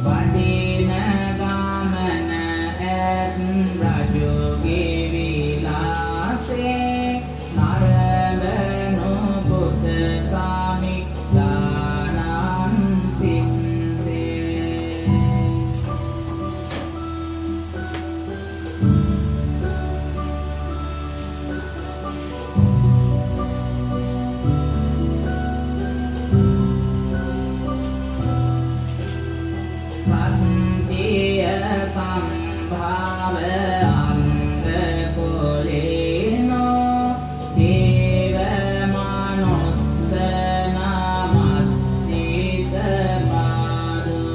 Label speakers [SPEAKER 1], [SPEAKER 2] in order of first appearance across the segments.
[SPEAKER 1] වඩින ගමන ඇත් රජුගේ විලාසේ නරඹනු බුද්ධ සාමි දානං සින්සේ සම්භාව අංග කුලේනෝ දේව මනුස්ස නමස්සිත මාරු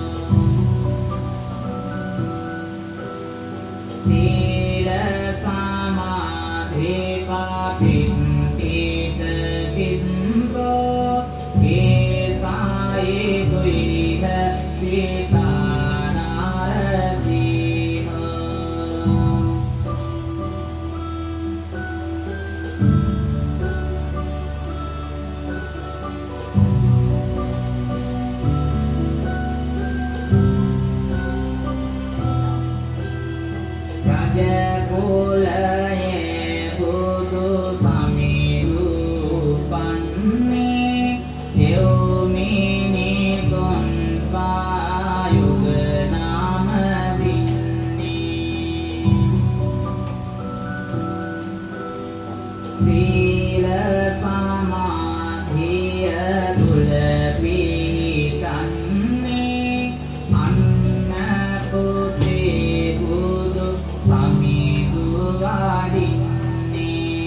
[SPEAKER 1] සීල සමාධි පාපින්තිත කින්දෝ ඒසායි දුයිහ පිතා කුලයේ බුදු සමිඳු පන්නේ යෝමිනිසොන් පායුග නාම දින්නේ සීල සමාධිය තුල පිහිටන්නේ අන්න පුතේ බුදු සමිඳු වඩින්නේ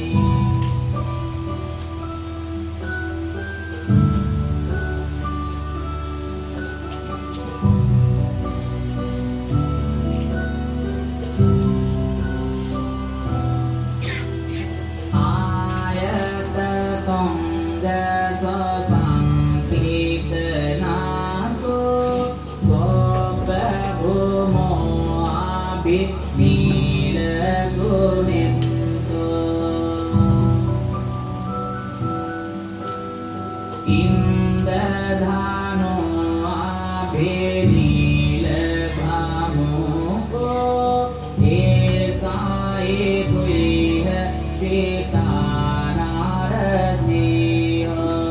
[SPEAKER 1] ආයත තොංග සසම්පිතනාසෝ ගෝප භූමෝ අභිනීල සුමින්තෝ ඉන්දධානෝ අභිනීල භාමුකෝ ඒසායි දුයිහ පිතානාරසිහෝ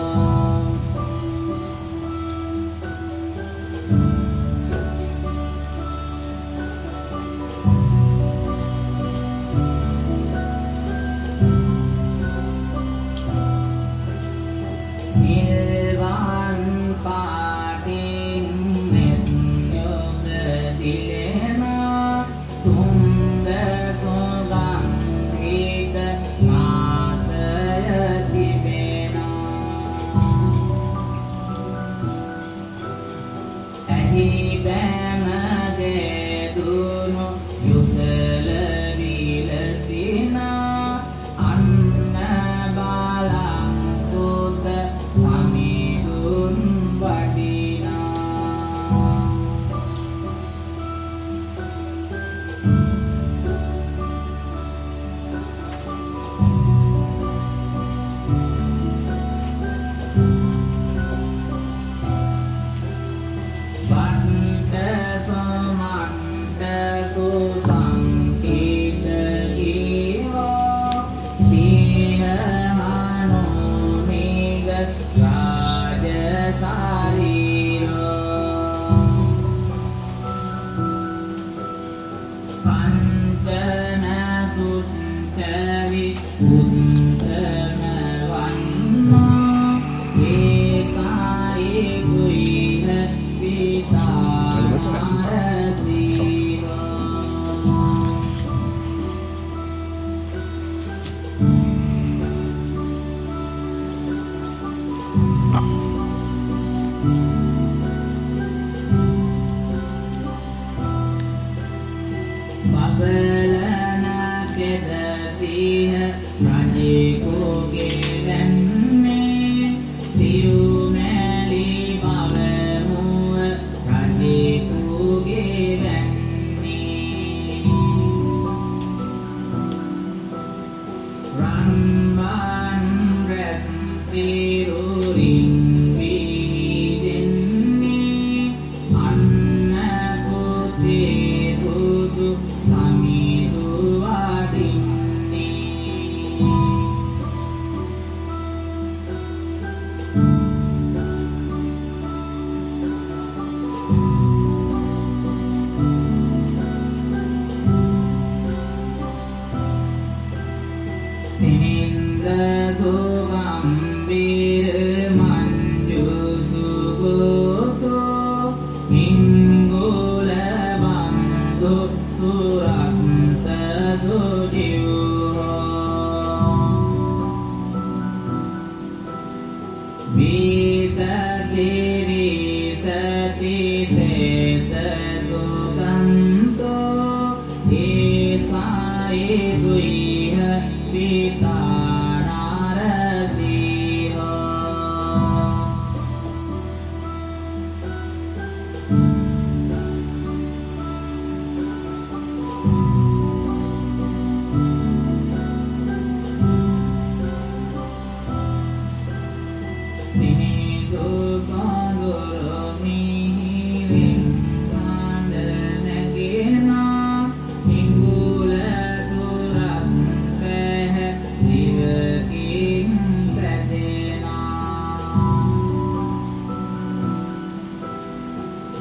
[SPEAKER 1] නිල්වන් පාටින් මෙත් යොද දිලෙනා තුංග සොගන්ධිත මාසය තිබෙනා ඇහි බෑම දෙදුණු යුගල විලසිනා අන්න බලංකුත සමිඳුන් වඩිනා වන්ට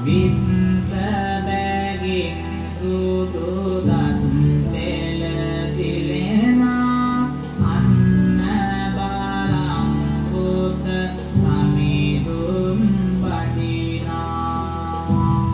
[SPEAKER 1] විස්සබැගින් සුදුදත් පෙළ දිලෙනා අන්න බලං පුත සමිඳුන් වඩිනා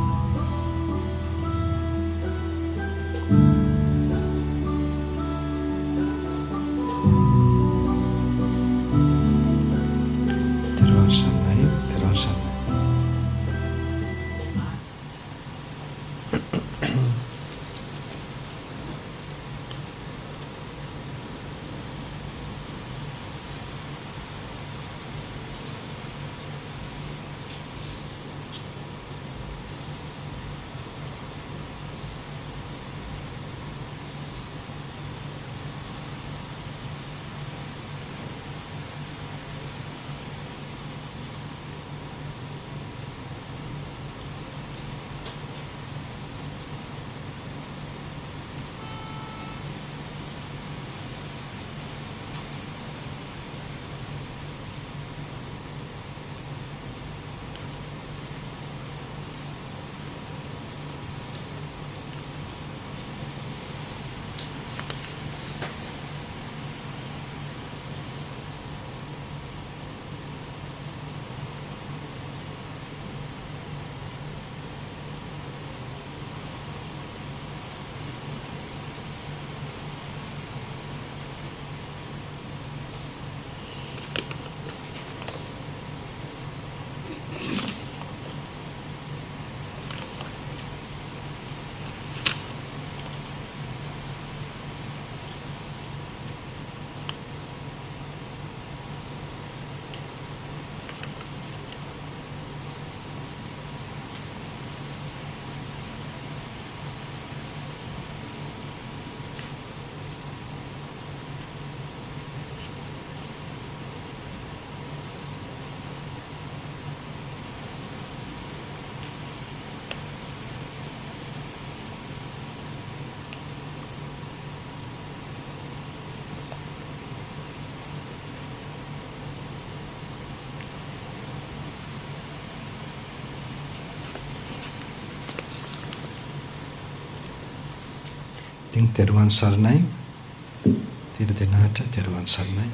[SPEAKER 2] ඉතින් තෙරුවන් සරණයි. තීර දෙනාට තෙරුවන් සරණයි.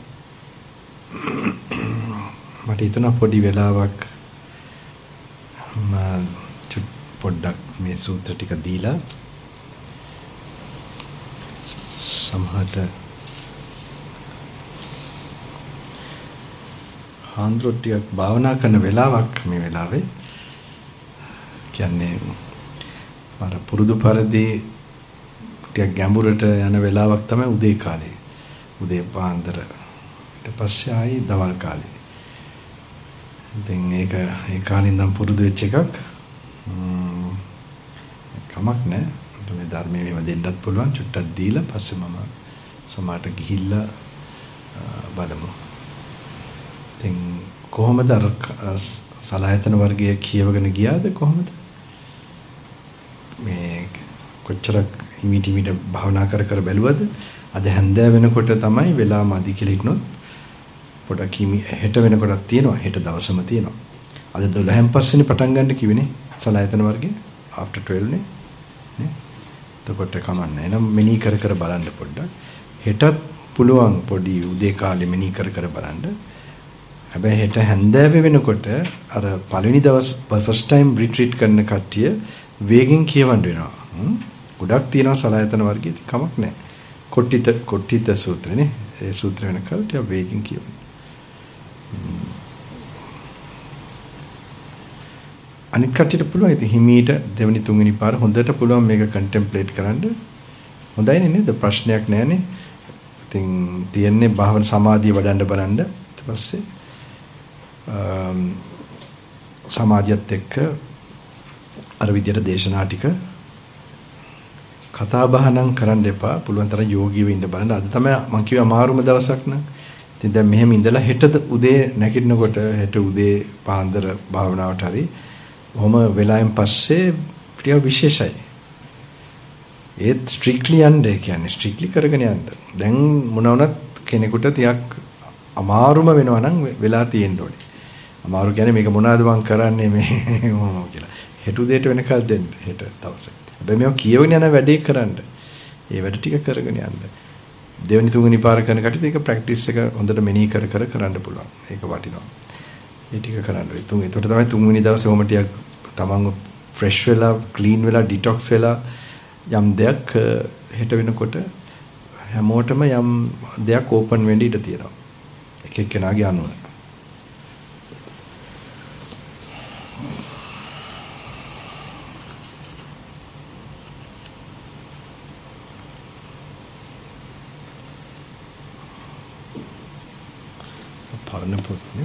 [SPEAKER 2] මට හිතුණා පොඩි වෙලාවක් පොඩ්ඩක් මේ සූත්‍ර ටික දීලා සමහරට හාන්දරොට්ටියක් භාවනා කරන වෙලාවක් මේ වෙලාවේ කියන්නේ මර පුරුදු පරිදි ටික ගැඹුරට යන වෙලාවක් තමයි උදේ කාලේ. උදේ පාන්දර ඊට පස්සේ ආයි දවල් කාලේ. ඉතින් ඒක ඒ කාලේ ඉඳන් පුරුදු වෙච්ච එකක්. කමක් නැහැ. මේ ධර්මයේ මේව දෙන්නත් පුළුවන්. චුට්ටක් දීලා පස්සේ මම සමාට ගිහිල්ලා බලමු. ඉතින් කොහොමද අර සලායතන වර්ගයේ කියවගෙන ගියාද කොහොමද? මේ කොච්චරක් හිමිට භාවනා කර බැලුවද? අද හැන්දෑ වෙනකොට තමයි වෙලා මදි කියලා හිටනොත් පොඩක් හෙට වෙනකොටක් තියෙනවා. හෙට දවසම තියෙනවා. අද 12න් පස්සේනේ පටන් ගන්න කිව්වනේ සලායතන වර්ගයේ after 12 නේ. එතකොට කමන්නේ. එහෙනම් මෙනී කර බලන්න පොඩ්ඩක්. හෙටත් පුළුවන් පොඩි උදේ කාලේ මෙනී කර බලන්න. හැබැයි හෙට හැන්දෑවේ වෙනකොට අර පළවෙනි දවස් first time retreat කරන කට්ටිය වේගෙන් කියවන්න වෙනවා. ගොඩක් තියෙනවා සලායතන වර්ගයේ කමක් නැහැ. කොට්ටිත සූත්‍රනේ. ඒ සූත්‍ර වෙනකල් ටික වේගෙන් කියවන්න. අනිත් කට්ටියට පුළුවන් ඉතින් හිමීට දෙවෙනි තුන්වෙනි පාර හොඳට පුළුවන් මේක කන්ටෙම්ප්ලේට් කරන්න. හොඳයිනේ නේද? ප්‍රශ්නයක් නැහැනේ. ඉතින් තියෙන්නේ භාවන සමාධිය වඩන්න බලන්න. ඊට පස්සේ සමාධියත් එක්ක අර විදියට දේශනා ටික කතා බහ නම් කරන්න එපා. පුළුවන් තරම් යෝගීව ඉන්න බලන්න. අද තමයි මම කිව්වා අමාරුම දවසක් නම්. ඉතින් දැන් මෙහෙම ඉඳලා හෙට උදේ නැගිටිනකොට හෙට උදේ පාන්දර භාවනාවට හරි ඔහොම වෙලාවෙන් පස්සේ ටික විශේෂයි. ඒත් ස්ට්‍රික්ට්ලි යන්න කියන්නේ ස්ට්‍රික්ට්ලි කරගෙන යන්න. දැන් මොන වුණත් කෙනෙකුට ටිකක් අමාරුම වෙනවා නම් වෙලා තියෙන්න ඕනේ. අමාරු කියන්නේ මේක මොනවද මං කරන්නේ මේ කොහොම කියලා. හෙට උදේට වෙනකල් දෙන්න හෙට දවසේ. හැබැයි මේක කියවගෙන යන වැඩේ කරන්න. ඒ වැඩ ටික කරගෙන යන්න. දෙවෙනි තුන්වෙනි පාර කරන කටට ඒක ප්‍රැක්ටිස් එක හොඳට මෙනෙහි කර කරන්න පුළුවන්. ඒක වටිනවා. ඒ ටික කරන්න. ඒකට තමයි තුන්වෙනි දවසේ ඔම ටික තමන්ව ෆ්‍රෙෂ් වෙලා, ක්ලීන් වෙලා, ඩිටොක්ස් වෙලා යම් දෙයක් හෙට වෙනකොට හැමෝටම යම් දෙයක් ඕපන් වෙන්න ඉඩ තියෙනවා. එක එක්කෙනාගේ අනුව. පරණ පොතනේ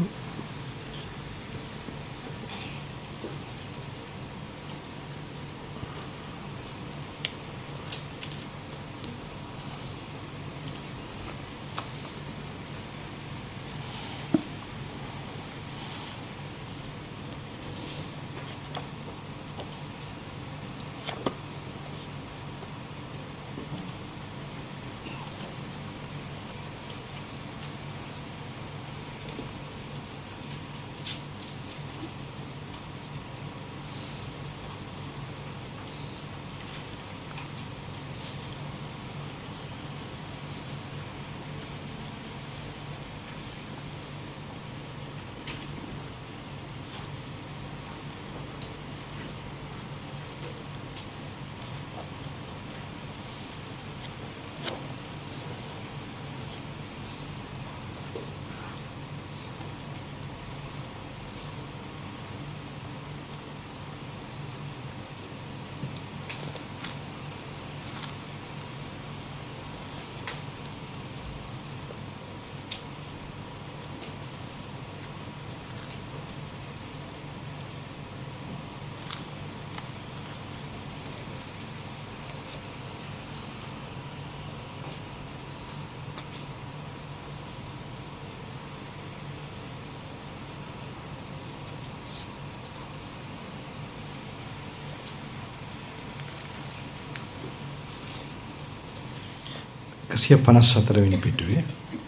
[SPEAKER 2] Kasiya 54 වෙනි පිටුවේ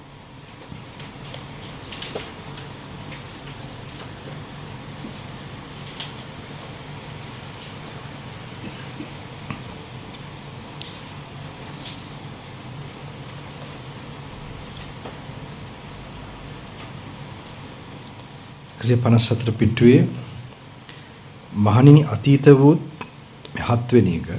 [SPEAKER 2] කසිය 54 පිටුවේ මහණෙනි අතීත වූ 7 වෙනි එක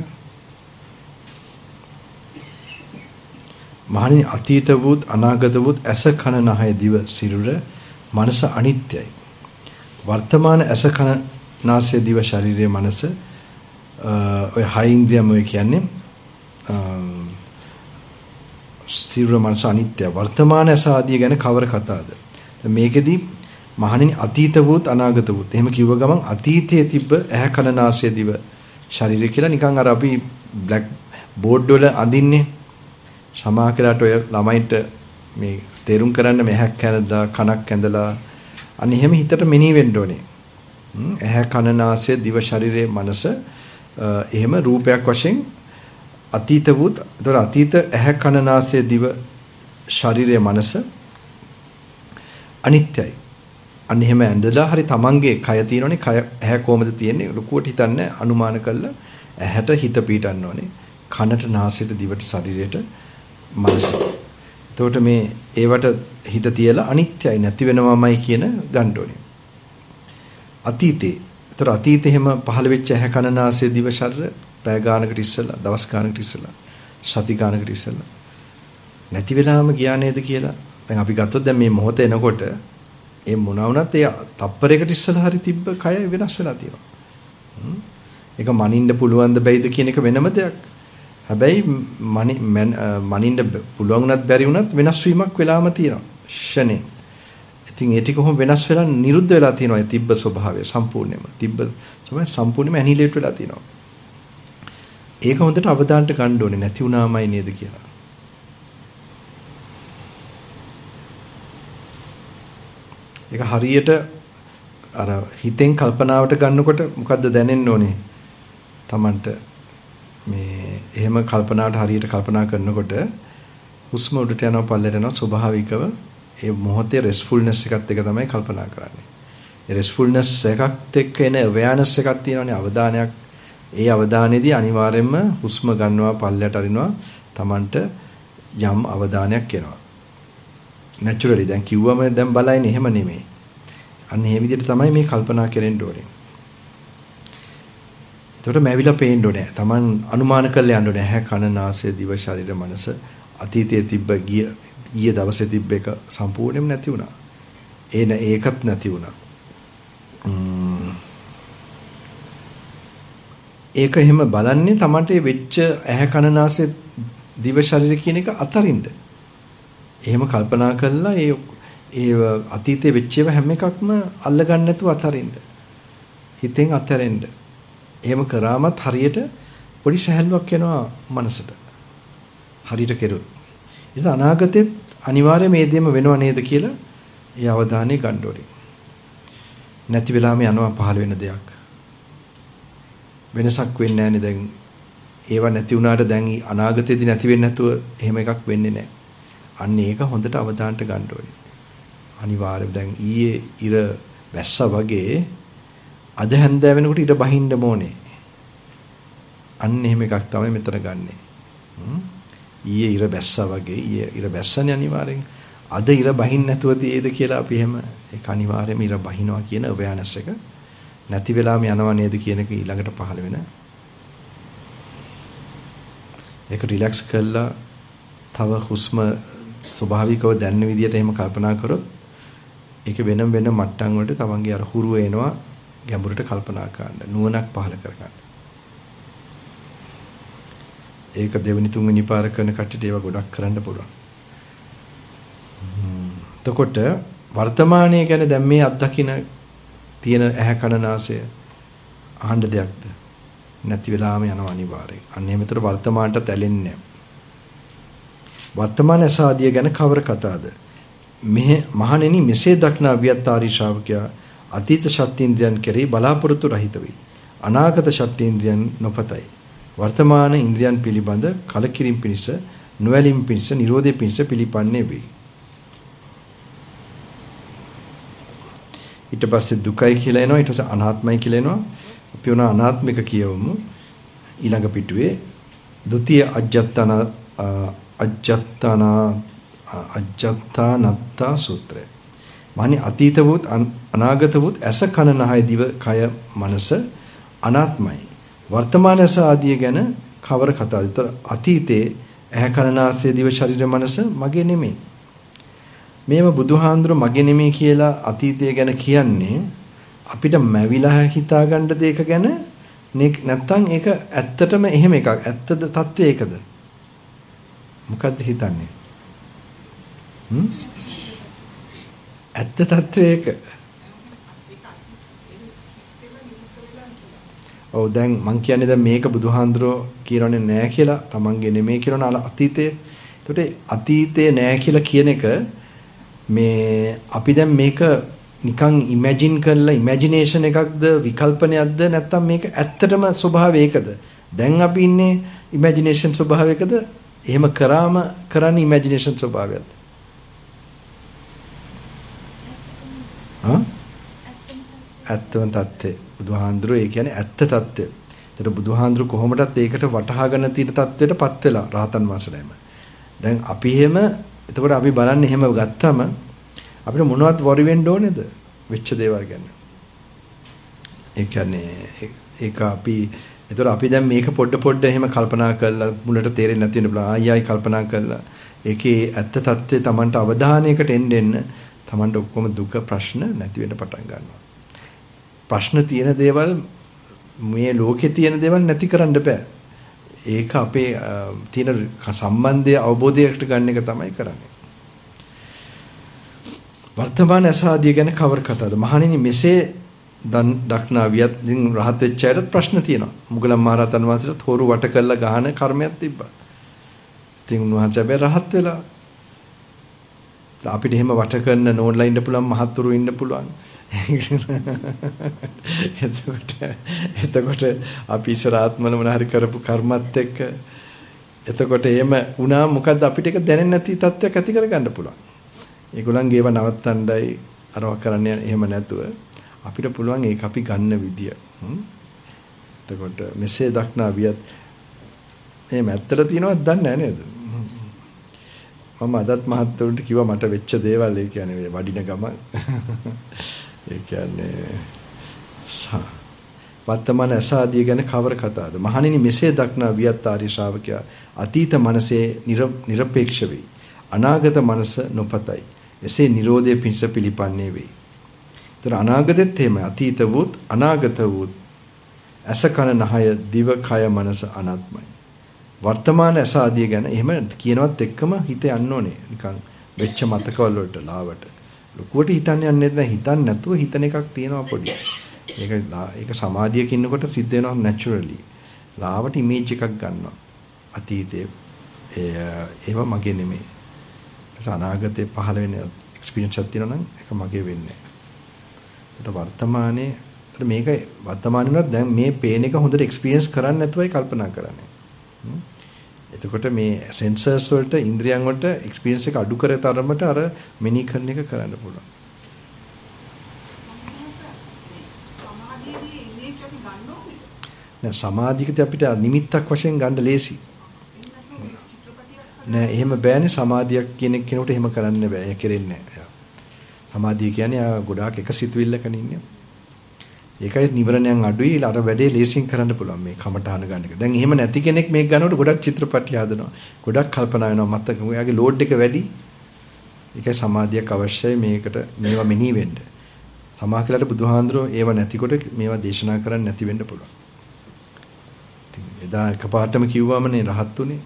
[SPEAKER 2] මහණෙනි අතීත වූත් අනාගත වූත් ඇස කන නහය දිව සිරුර මනස අනිත්‍යයි වර්තමාන ඇස කන නාසය දිව ශරීරයේ මනස ඔය හය ඉන්ද්‍රියම ඔය කියන්නේ සිරුර මනස අනිත්‍යයි වර්තමාන ඇස ආදී ගැන කවර කතාවද මේකෙදි මහණෙනි අතීත වූත් අනාගත වූත් එහෙම කිව්ව ගමන් අතීතයේ තිබ්බ ඇහ කන නාසය දිව ශරීරය කියලා නිකන් අර අපි බ්ලැක් බෝඩ් වල අඳින්නේ සමාකරට ඔය ළමයින්ට මේ තේරුම් කරන්න මෙහක් ඇඳලා කනක් ඇඳලා අන්න එහෙම හිතට මෙනෙහි වෙන්න ඕනේ. ඇහැ කන නාසය දිව ශරීරයේ මනස එහෙම රූපයක් වශයෙන් අතීත වූත් ඒතර අතීත ඇහැ කන නාසය දිව ශරීරයේ මනස අනිත්‍යයි. අන්න එහෙම ඇඳලා හරි තමන්ගේ කය තියෙනෝනේ කය ඇහැ කොහමද තියෙන්නේ ලකුවට හිතන්නේ අනුමාන කළා ඇහැට හිත පීටන්න ඕනේ. කනට නාසයට දිවට ශරීරයට මනස. එතකොට මේ ඒවට හිත තියලා අනිත්‍යයි නැති වෙනවමයි කියන ගන්න ඕනේ. අතීතේ. ඒතර අතීතේ හැම පහළ වෙච්ච ඇහැ කන නාසය දිව ශරීර පැය ගානකට ඉස්සලා දවස් ගානකට ඉස්සලා සති ගානකට ඉස්සලා නැති වෙලාම ගියා නේද කියලා. දැන් අපි ගත්තොත් දැන් මේ මොහොත එනකොට ඒ මොනවා වුණත් ඒ තප්පරයකට ඉස්සලා හරි තිබ්බ කය වෙනස් වෙලා තියෙනවා. ඒක මනින්න පුළුවන්ද බැයිද කියන එක වෙනම දෙයක්. හැබැයි මනින්න පුළුවන් උනත් බැරි උනත් වෙනස් වීමක් වෙලාම තියෙනවා. ෂනේ. ඉතින් ඒ ටික කොහොම වෙනස් වෙලා නිරුද්ධ වෙලා තියෙනවා. ඒ තිබ්බ ස්වභාවය සම්පූර්ණයෙන්ම. තිබ්බ ස්වභාවය සම්පූර්ණයෙන්ම ඇනිලේට් වෙලා තියෙනවා. ඒක හොඳට අවධානයට ගන්න ඕනේ නැති වුණාමයි නේද කියලා. ඒක හරියට අර හිතෙන් කල්පනාවට ගන්නකොට මොකද්ද දැනෙන්න ඕනේ? Tamanට මේ එහෙම කල්පනාවට හරියට කල්පනා කරනකොට හුස්ම උඩට යනවා පල්ලයට යනවා ස්වභාවිකව ඒ මොහොතේ රෙස්ට්ෆුල්නස් එකත් එක තමයි කල්පනා කරන්නේ. රෙස්ට්ෆුල්නස් එකක් එක්ක එන අවයර්නස් එකක් තියෙනවානේ අවධානයක්. ඒ අවධානයේදී අනිවාර්යයෙන්ම හුස්ම ගන්නවා පල්ලයට අරිනවා Tamanට යම් අවධානයක් එනවා. නැචරලි දැන් කිව්වම දැන් බලයිනේ එහෙම නෙමෙයි. අන්න ඒ විදිහට තමයි මේ කල්පනා කරෙන්න ඕනේ. ඒකට මැවිලා පේන්න ඕනේ. Taman අනුමාන කරලා යන්න ඕනේ. ඇහැ කන නාසය දිව ශරීර මනස අතීතයේ තිබ්බ ඊයේ දවසේ තිබ්බ එක සම්පූර්ණයෙන්ම නැති වුණා. ඒකත් නැති වුණා. ඒක එහෙම බලන්නේ Tamanට වෙච්ච ඇහැ කන නාසය දිව ශරීර කියන එක අතරින්ද. එහෙම කල්පනා කරලා ඒ අතීතයේ වෙච්ච ඒවා හැම එකක්ම අල්ලගන්න නැතුව අතරින්ද. හිතෙන් අතරින්ද. එහෙම කරාමත් හරියට පොඩි සැහැල්ලුවක් එනවා මනසට. හරියට කෙරුවොත්. ඒක අනාගතෙත් අනිවාර්යයෙන් මේ දෙයම වෙනව නේද කියලා ඒ අවධානය ගන්න ඕනේ. නැති වෙලාම යනවා පහළ වෙන දෙයක්. වෙනසක් වෙන්නේ නැහැනේ දැන්. ඒවා නැති වුණාට දැන් අනාගතයේදී නැති වෙන්නේ නැතුව එහෙම එකක් වෙන්නේ නැහැ. අන්න ඒක හොඳට අවධානයට ගන්න ඕනේ. අනිවාර්යයෙන් දැන් ඊයේ ඉර වැස්සා වගේ අද හැන්දෑ වෙනකොට ඉර බහින්න ඕනේ. අන්න එහෙම එකක් තමයි මෙතන ගන්නෙ. ඊයේ ඉර වැස්සා වගේ ඊයේ ඉර වැස්සනේ අනිවාර්යෙන්. අද ඉර බහින්න නැතුව තියෙද කියලා අපි එහෙම ඒක අනිවාර්යයෙන්ම ඉර බහිනවා කියන අවයර්නස් එක නැති වෙලාම යනවා නේද කියන එක ඊළඟට පහළ වෙන. ඒක රිලැක්ස් කරලා තව හුස්ම ස්වභාවිකව දැනෙන විදිහට එහෙම කල්පනා කරොත් ඒක වෙනම වෙන මට්ටම් වලට තමන්ගේ අර හුරුව එනවා ගැඹුරට කල්පනා කරන්න නුවණක් පහළ කරගන්න. ඒක දෙවෙනි තුන්වෙනි පාර කරන කට්ටියට ඒවා ගොඩක් කරන්න පුළුවන්. එතකොට වර්තමානයේ ගැන දැන් මේ අත්දකින්න තියෙන ඇහැ කන නාසය අහන්න දෙයක්ද නැති වෙලාම යනවා අනිවාර්යෙන්. අන්න එහෙමතර වර්තමානට ඇලෙන්නේ නැහැ. වර්තමාන සාදිය ගැන කවර කතාද? මෙහි මහණෙනි මෙසේ දක්නා වියත්තාරි ශ්‍රාවකයා අතීත ශක්තිඉන්ද්‍රයන් කෙරෙහි බලාපොරොත්තු රහිත වේ. අනාගත ශක්තිඉන්ද්‍රයන් නොපතයි. වර්තමාන ඉන්ද්‍රයන් පිළිබඳ කලකිරීම පිණිස නොඇලීම පිණිස නිරෝධය පිණිස පිළිපන්නේ වේ. ඊට පස්සේ දුකයි කියලා එනවා ඊට පස්සේ අනාත්මයි කියලා එනවා. අපි උනා අනාත්මික කියවමු. ඊළඟ පිටුවේ ဒုတိ අජ්ජත්තානත්තා සූත්‍රය. මානි අතීත වූත් අනාගත වූත් ඇස කන නහය දිව කය මනස අනාත්මයි. වර්තමාන ඇස ආදිය ගැන කවර කතාවද? ඒතර අතීතේ ඇහැ කන නාසය දිව ශරීර මනස මගේ නෙමෙයි. මේව බුදුහාඳුර මගේ නෙමෙයි කියලා අතීතය ගැන කියන්නේ අපිට මැවිලා හිතාගන්න දෙයක ගැන නැත්තම් ඒක ඇත්තටම එහෙම එකක්. ඇත්තද තත්ත්වය ඒකද? මොකද්ද හිතන්නේ? ඇත්ත තත්ත්වය ඒක. ඔව් දැන් මං කියන්නේ දැන් මේක බුදුහාඳුරෝ කියනෝනේ නෑ කියලා තමන්ගේ නෙමෙයි කියලා අතීතයේ. ඒකට අතීතයේ නෑ කියලා කියන එක මේ අපි දැන් මේක නිකන් ඉමැජින් කරලා ඉමැජිනේෂන් එකක්ද විකල්පනයක්ද නැත්නම් මේක ඇත්තටම ස්වභාවය ඒකද? දැන් අපි ඉන්නේ ඉමැජිනේෂන් ස්වභාවයකද? එහෙම කරාම කරන්නේ ඉමැජිනේෂන් ස්වභාවයක්ද? ඇත්තම තත්ත්වය. බුදුහාඳුරෝ ඒ කියන්නේ ඇත්ත තත්ත්වය. ඒතර බුදුහාඳුරු කොහොමදත් ඒකට වටහා ගන්න තියෙන තත්ත්වයටපත් වෙලා රහතන් වහන්සේලාම. දැන් අපි එහෙම එතකොට අපි බලන්නේ එහෙම ගත්තම අපිට මොනවද වරි වෙන්න ඕනේද? වෙච්ච දේවල් ගැන. ඒ කියන්නේ ඒක අපි එතකොට අපි දැන් මේක පොඩ එහෙම කල්පනා කරලා මුලට තේරෙන්නේ නැති වෙන බලා ආයි කල්පනා කරලා ඒකේ ඇත්ත తත්වයේ Tamanට අවධානයකට එන්න Tamanට ඔක්කොම දුක ප්‍රශ්න නැති වෙන්න පටන් ගන්නවා. ප්‍රශ්න තියෙන දේවල් මේ ලෝකේ තියෙන දේවල් නැති කරන්න බෑ. ඒක අපේ තියෙන සම්බන්ධය අවබෝධයකට ගන්න එක තමයි කරන්නේ. වර්තමාන අසාදිය ගැන කවර කතාවද? මහණෙනි මෙසේ දක්නා වියත් දින් රහත් වෙච්ච අයට ප්‍රශ්න තියෙනවා. මුගලන් මහරහතන් වහන්සේට තෝරු වට කරලා ගහන කර්මයක් තිබ්බා. ඉතින් උන්වහන්සේ බෑ රහත් වෙලා. අපිට එහෙම වට කරන නෝන්ලා ඉන්න පුළුවන් මහත්තුරු ඉන්න පුළුවන්. එතකොට අපි ඉස්සරහත්මල මොන හරි කරපු කර්මත් එක්ක එතකොට එහෙම වුණා මොකද්ද අපිට ඒක දැනෙන්නේ නැති තත්ත්වයක් ඇති කරගන්න පුළුවන්. ඒගොල්ලන්ගේ ඒවා නවත්තන්නයි අරව කරන්නේ එහෙම නැතුව අපිට පුළුවන් ඒක අපි ගන්න විදිය. එතකොට මෙසේ දක්නා වියත් මේ මැත්තට තියෙනවද දන්නේ නැහැ නේද? මම අදත් මහත්තයන්ට කිව්වා මට වෙච්ච දේවල් ඒ කියන්නේ වඩින ගම. ඒ කියන්නේ වර්තමාන අසාදිය ගැන කවර කතාවද? මහණෙනි මෙසේ දක්නා වියත් ආර්ය ශ්‍රාවකයා අතීත මනසේ নিরপেক্ষ වෙයි. අනාගත මනස නොපතයි. එසේ Nirodhe පිණිස පිළිපන්නේ වෙයි. ඒතර අනාගතෙත් එහෙම අතීත වූත් අනාගත වූත් අස කන නහය දිව කය මනස අනාත්මයි. වර්තමාන ඇස ආදිය ගැන එහෙම කියනවත් එක්කම හිත යන්න ඕනේ. නිකන් වෙච්ච මතකවල වලට ලාවට. ලොකුවට හිතන්නේ යන්නේ නැහැ. හිතන්නේ නැතුව හිතන එකක් තියෙනවා පොඩි. ඒක සමාධියක ඉන්නකොට සිද්ධ වෙනවා නැචරලි. ලාවට ඉමේජ් එකක් ගන්නවා. අතීතයේ ඒව මගේ නෙමෙයි. අනාගතේ පහළ වෙන එක්ස්පීරියන්ස් එකක් තියෙනවා නම් ඒක මගේ වෙන්නේ නැහැ. ඒකට වර්තමානයේ මේක වර්තමානෙවත් දැන් මේ පේන එක හොඳට එක්ස්පීරියන්ස් කරන්නේ නැතුවයි කල්පනා කරන්නේ. එතකොට මේ සෙන්සර්ස් වලට ඉන්ද්‍රියන් වලට එක්ස්පීරියන්ස් එක අඩු කර තරමට අර මෙනි කරන එක කරන්න පුළුවන්.
[SPEAKER 3] සමාධියේදී ඉමේජ් අපි ගන්නවද?
[SPEAKER 2] නෑ සමාධියකදී අපිට නිමිත්තක් වශයෙන් ගන්න ලේසි. නෑ එහෙම බෑනේ සමාධියක් කියන කෙනෙකුට එහෙම කරන්න බෑ. ඒක කෙරෙන්නේ නෑ. සමාධිය කියන්නේ ගොඩාක් එක සිතුවිල්ලක ඉන්නේ. ඒකයි නිවරණයන් අඩුයි අර වැඩේ ලේසියෙන් කරන්න පුළුවන් මේ කමටහන ගන්න එක. දැන් එහෙම නැති කෙනෙක් මේක ගන්නකොට ගොඩක් චිත්‍රපටි හදනවා. ගොඩක් කල්පනා වෙනවා මතක. ඔයාගේ ලෝඩ් එක වැඩි. ඒකයි සමාධියක් අවශ්‍යයි මේකට මේවා මෙනෙහි වෙන්න. සමාහකලට බුදුහාඳුරෝ ඒව නැතිකොට මේවා දේශනා කරන්න නැති වෙන්න පුළුවන්. ඉතින් එදා එකපාරටම කිව්වමනේ රහත් උනේ.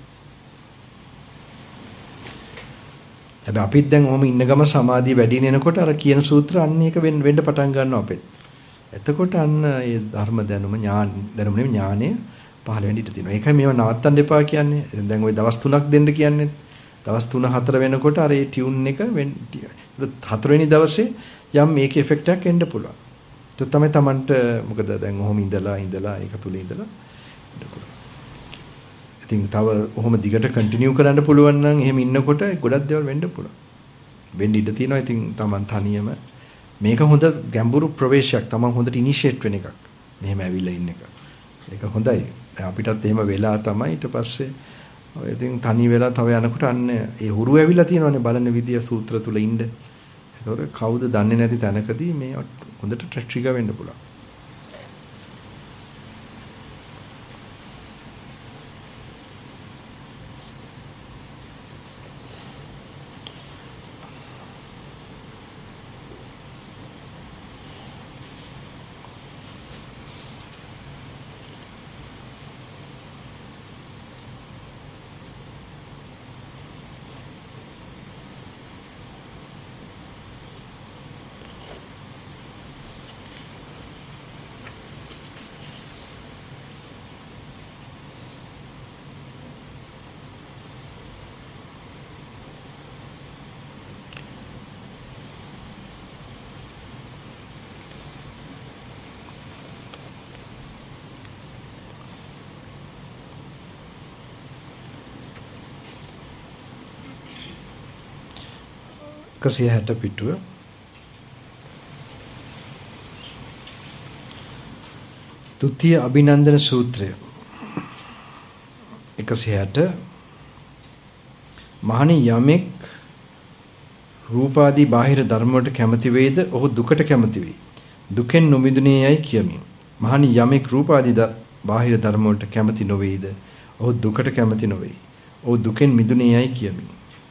[SPEAKER 2] හැබැයි අපිත් දැන් ඔහම ඉන්න ගම සමාධිය වැඩි වෙනකොට අර කියන සූත්‍ර අන්න ඒක වෙන්න පටන් ගන්නවා අපෙත්. එතකොට අන්න ඒ ධර්ම දැනුම ඥානය පහළ වෙන්න ඉඩ තියෙනවා. ඒකයි මේව නවත්තන්න එපා කියන්නේ. දැන් ওই දවස් 3ක් දෙන්න කියන්නේ. දවස් 3-4 වෙනකොට අර ඒ ටියුන් එක 4 වෙනි දවසේ යම් මේක ඉෆෙක්ට් එකක් එන්න පුළුවන්. ඒක තමයි Tamanට මොකද දැන් ඔහොම ඉඳලා ඒක තුල ඉඳලා ඉන්න පුළුවන්. ඉතින් තව ඔහොම දිගට කන්ටිනියු කරන්න පුළුවන් නම් එහෙම ඉන්නකොට ගොඩක් දේවල් වෙන්න පුළුවන්. වෙන්න ඉඩ තියෙනවා. ඉතින් Taman තනියම මේක හොඳ ගැඹුරු ප්‍රවේශයක්. තමන් හොඳට ඉනිෂিয়েට් වෙන එකක්. මෙහෙම ඇවිල්ලා ඉන්න එක. ඒක හොඳයි. අපිටත් එහෙම වෙලා තමයි ඊට පස්සේ ඔය ඉතින් තනි වෙලා තව යනකොට අන්න ඒ හුරු ඇවිල්ලා තියෙනවානේ බලන විදිය සූත්‍ර තුල ඉන්න. ඒතකොට කවුද දන්නේ නැති තැනකදී මේ හොඳට ට්‍රිගර් වෙන්න පුළුවන්. කසිය 60 පිටුව ද්විතීය අභිනන්දන සූත්‍රය 160 මහණි යමෙක් රූපාදී බාහිර ධර්ම වලට කැමති වේද ඔහු දුකට කැමති වෙයි. දුකෙන් නොමිදුනේ යයි කියමි. මහණි යමෙක් රූපාදී බාහිර ධර්ම වලට කැමති නොවේද ඔහු දුකට කැමති නොවේ. ඔහු දුකෙන් මිදුනේ යයි කියමි.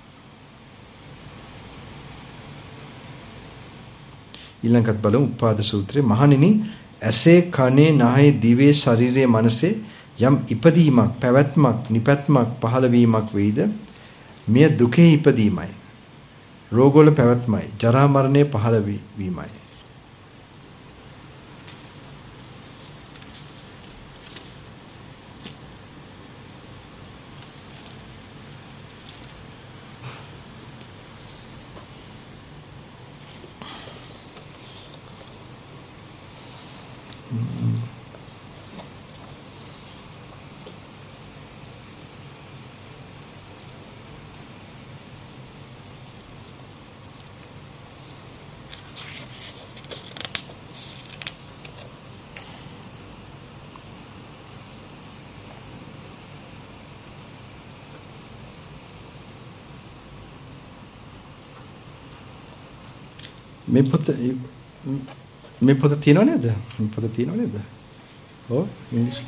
[SPEAKER 2] ඊළඟට බලමු උපාද සූත්‍රයේ මහණෙනි ඇසේ කනේ නහයේ දිවේ ශරීරයේ මනසේ යම් ඉපදීමක් පැවැත්මක් නිපැත්මක් පහළ වීමක් වෙයිද මෙය දුකේ ඉපදීමයි රෝගවල පැවැත්මයි ජරා මරණය පහළ වීමයි. මේ පොත තියෙනව නේද? මේ පොත තියෙනව නේද? ඔව් ඉංග්‍රීසි.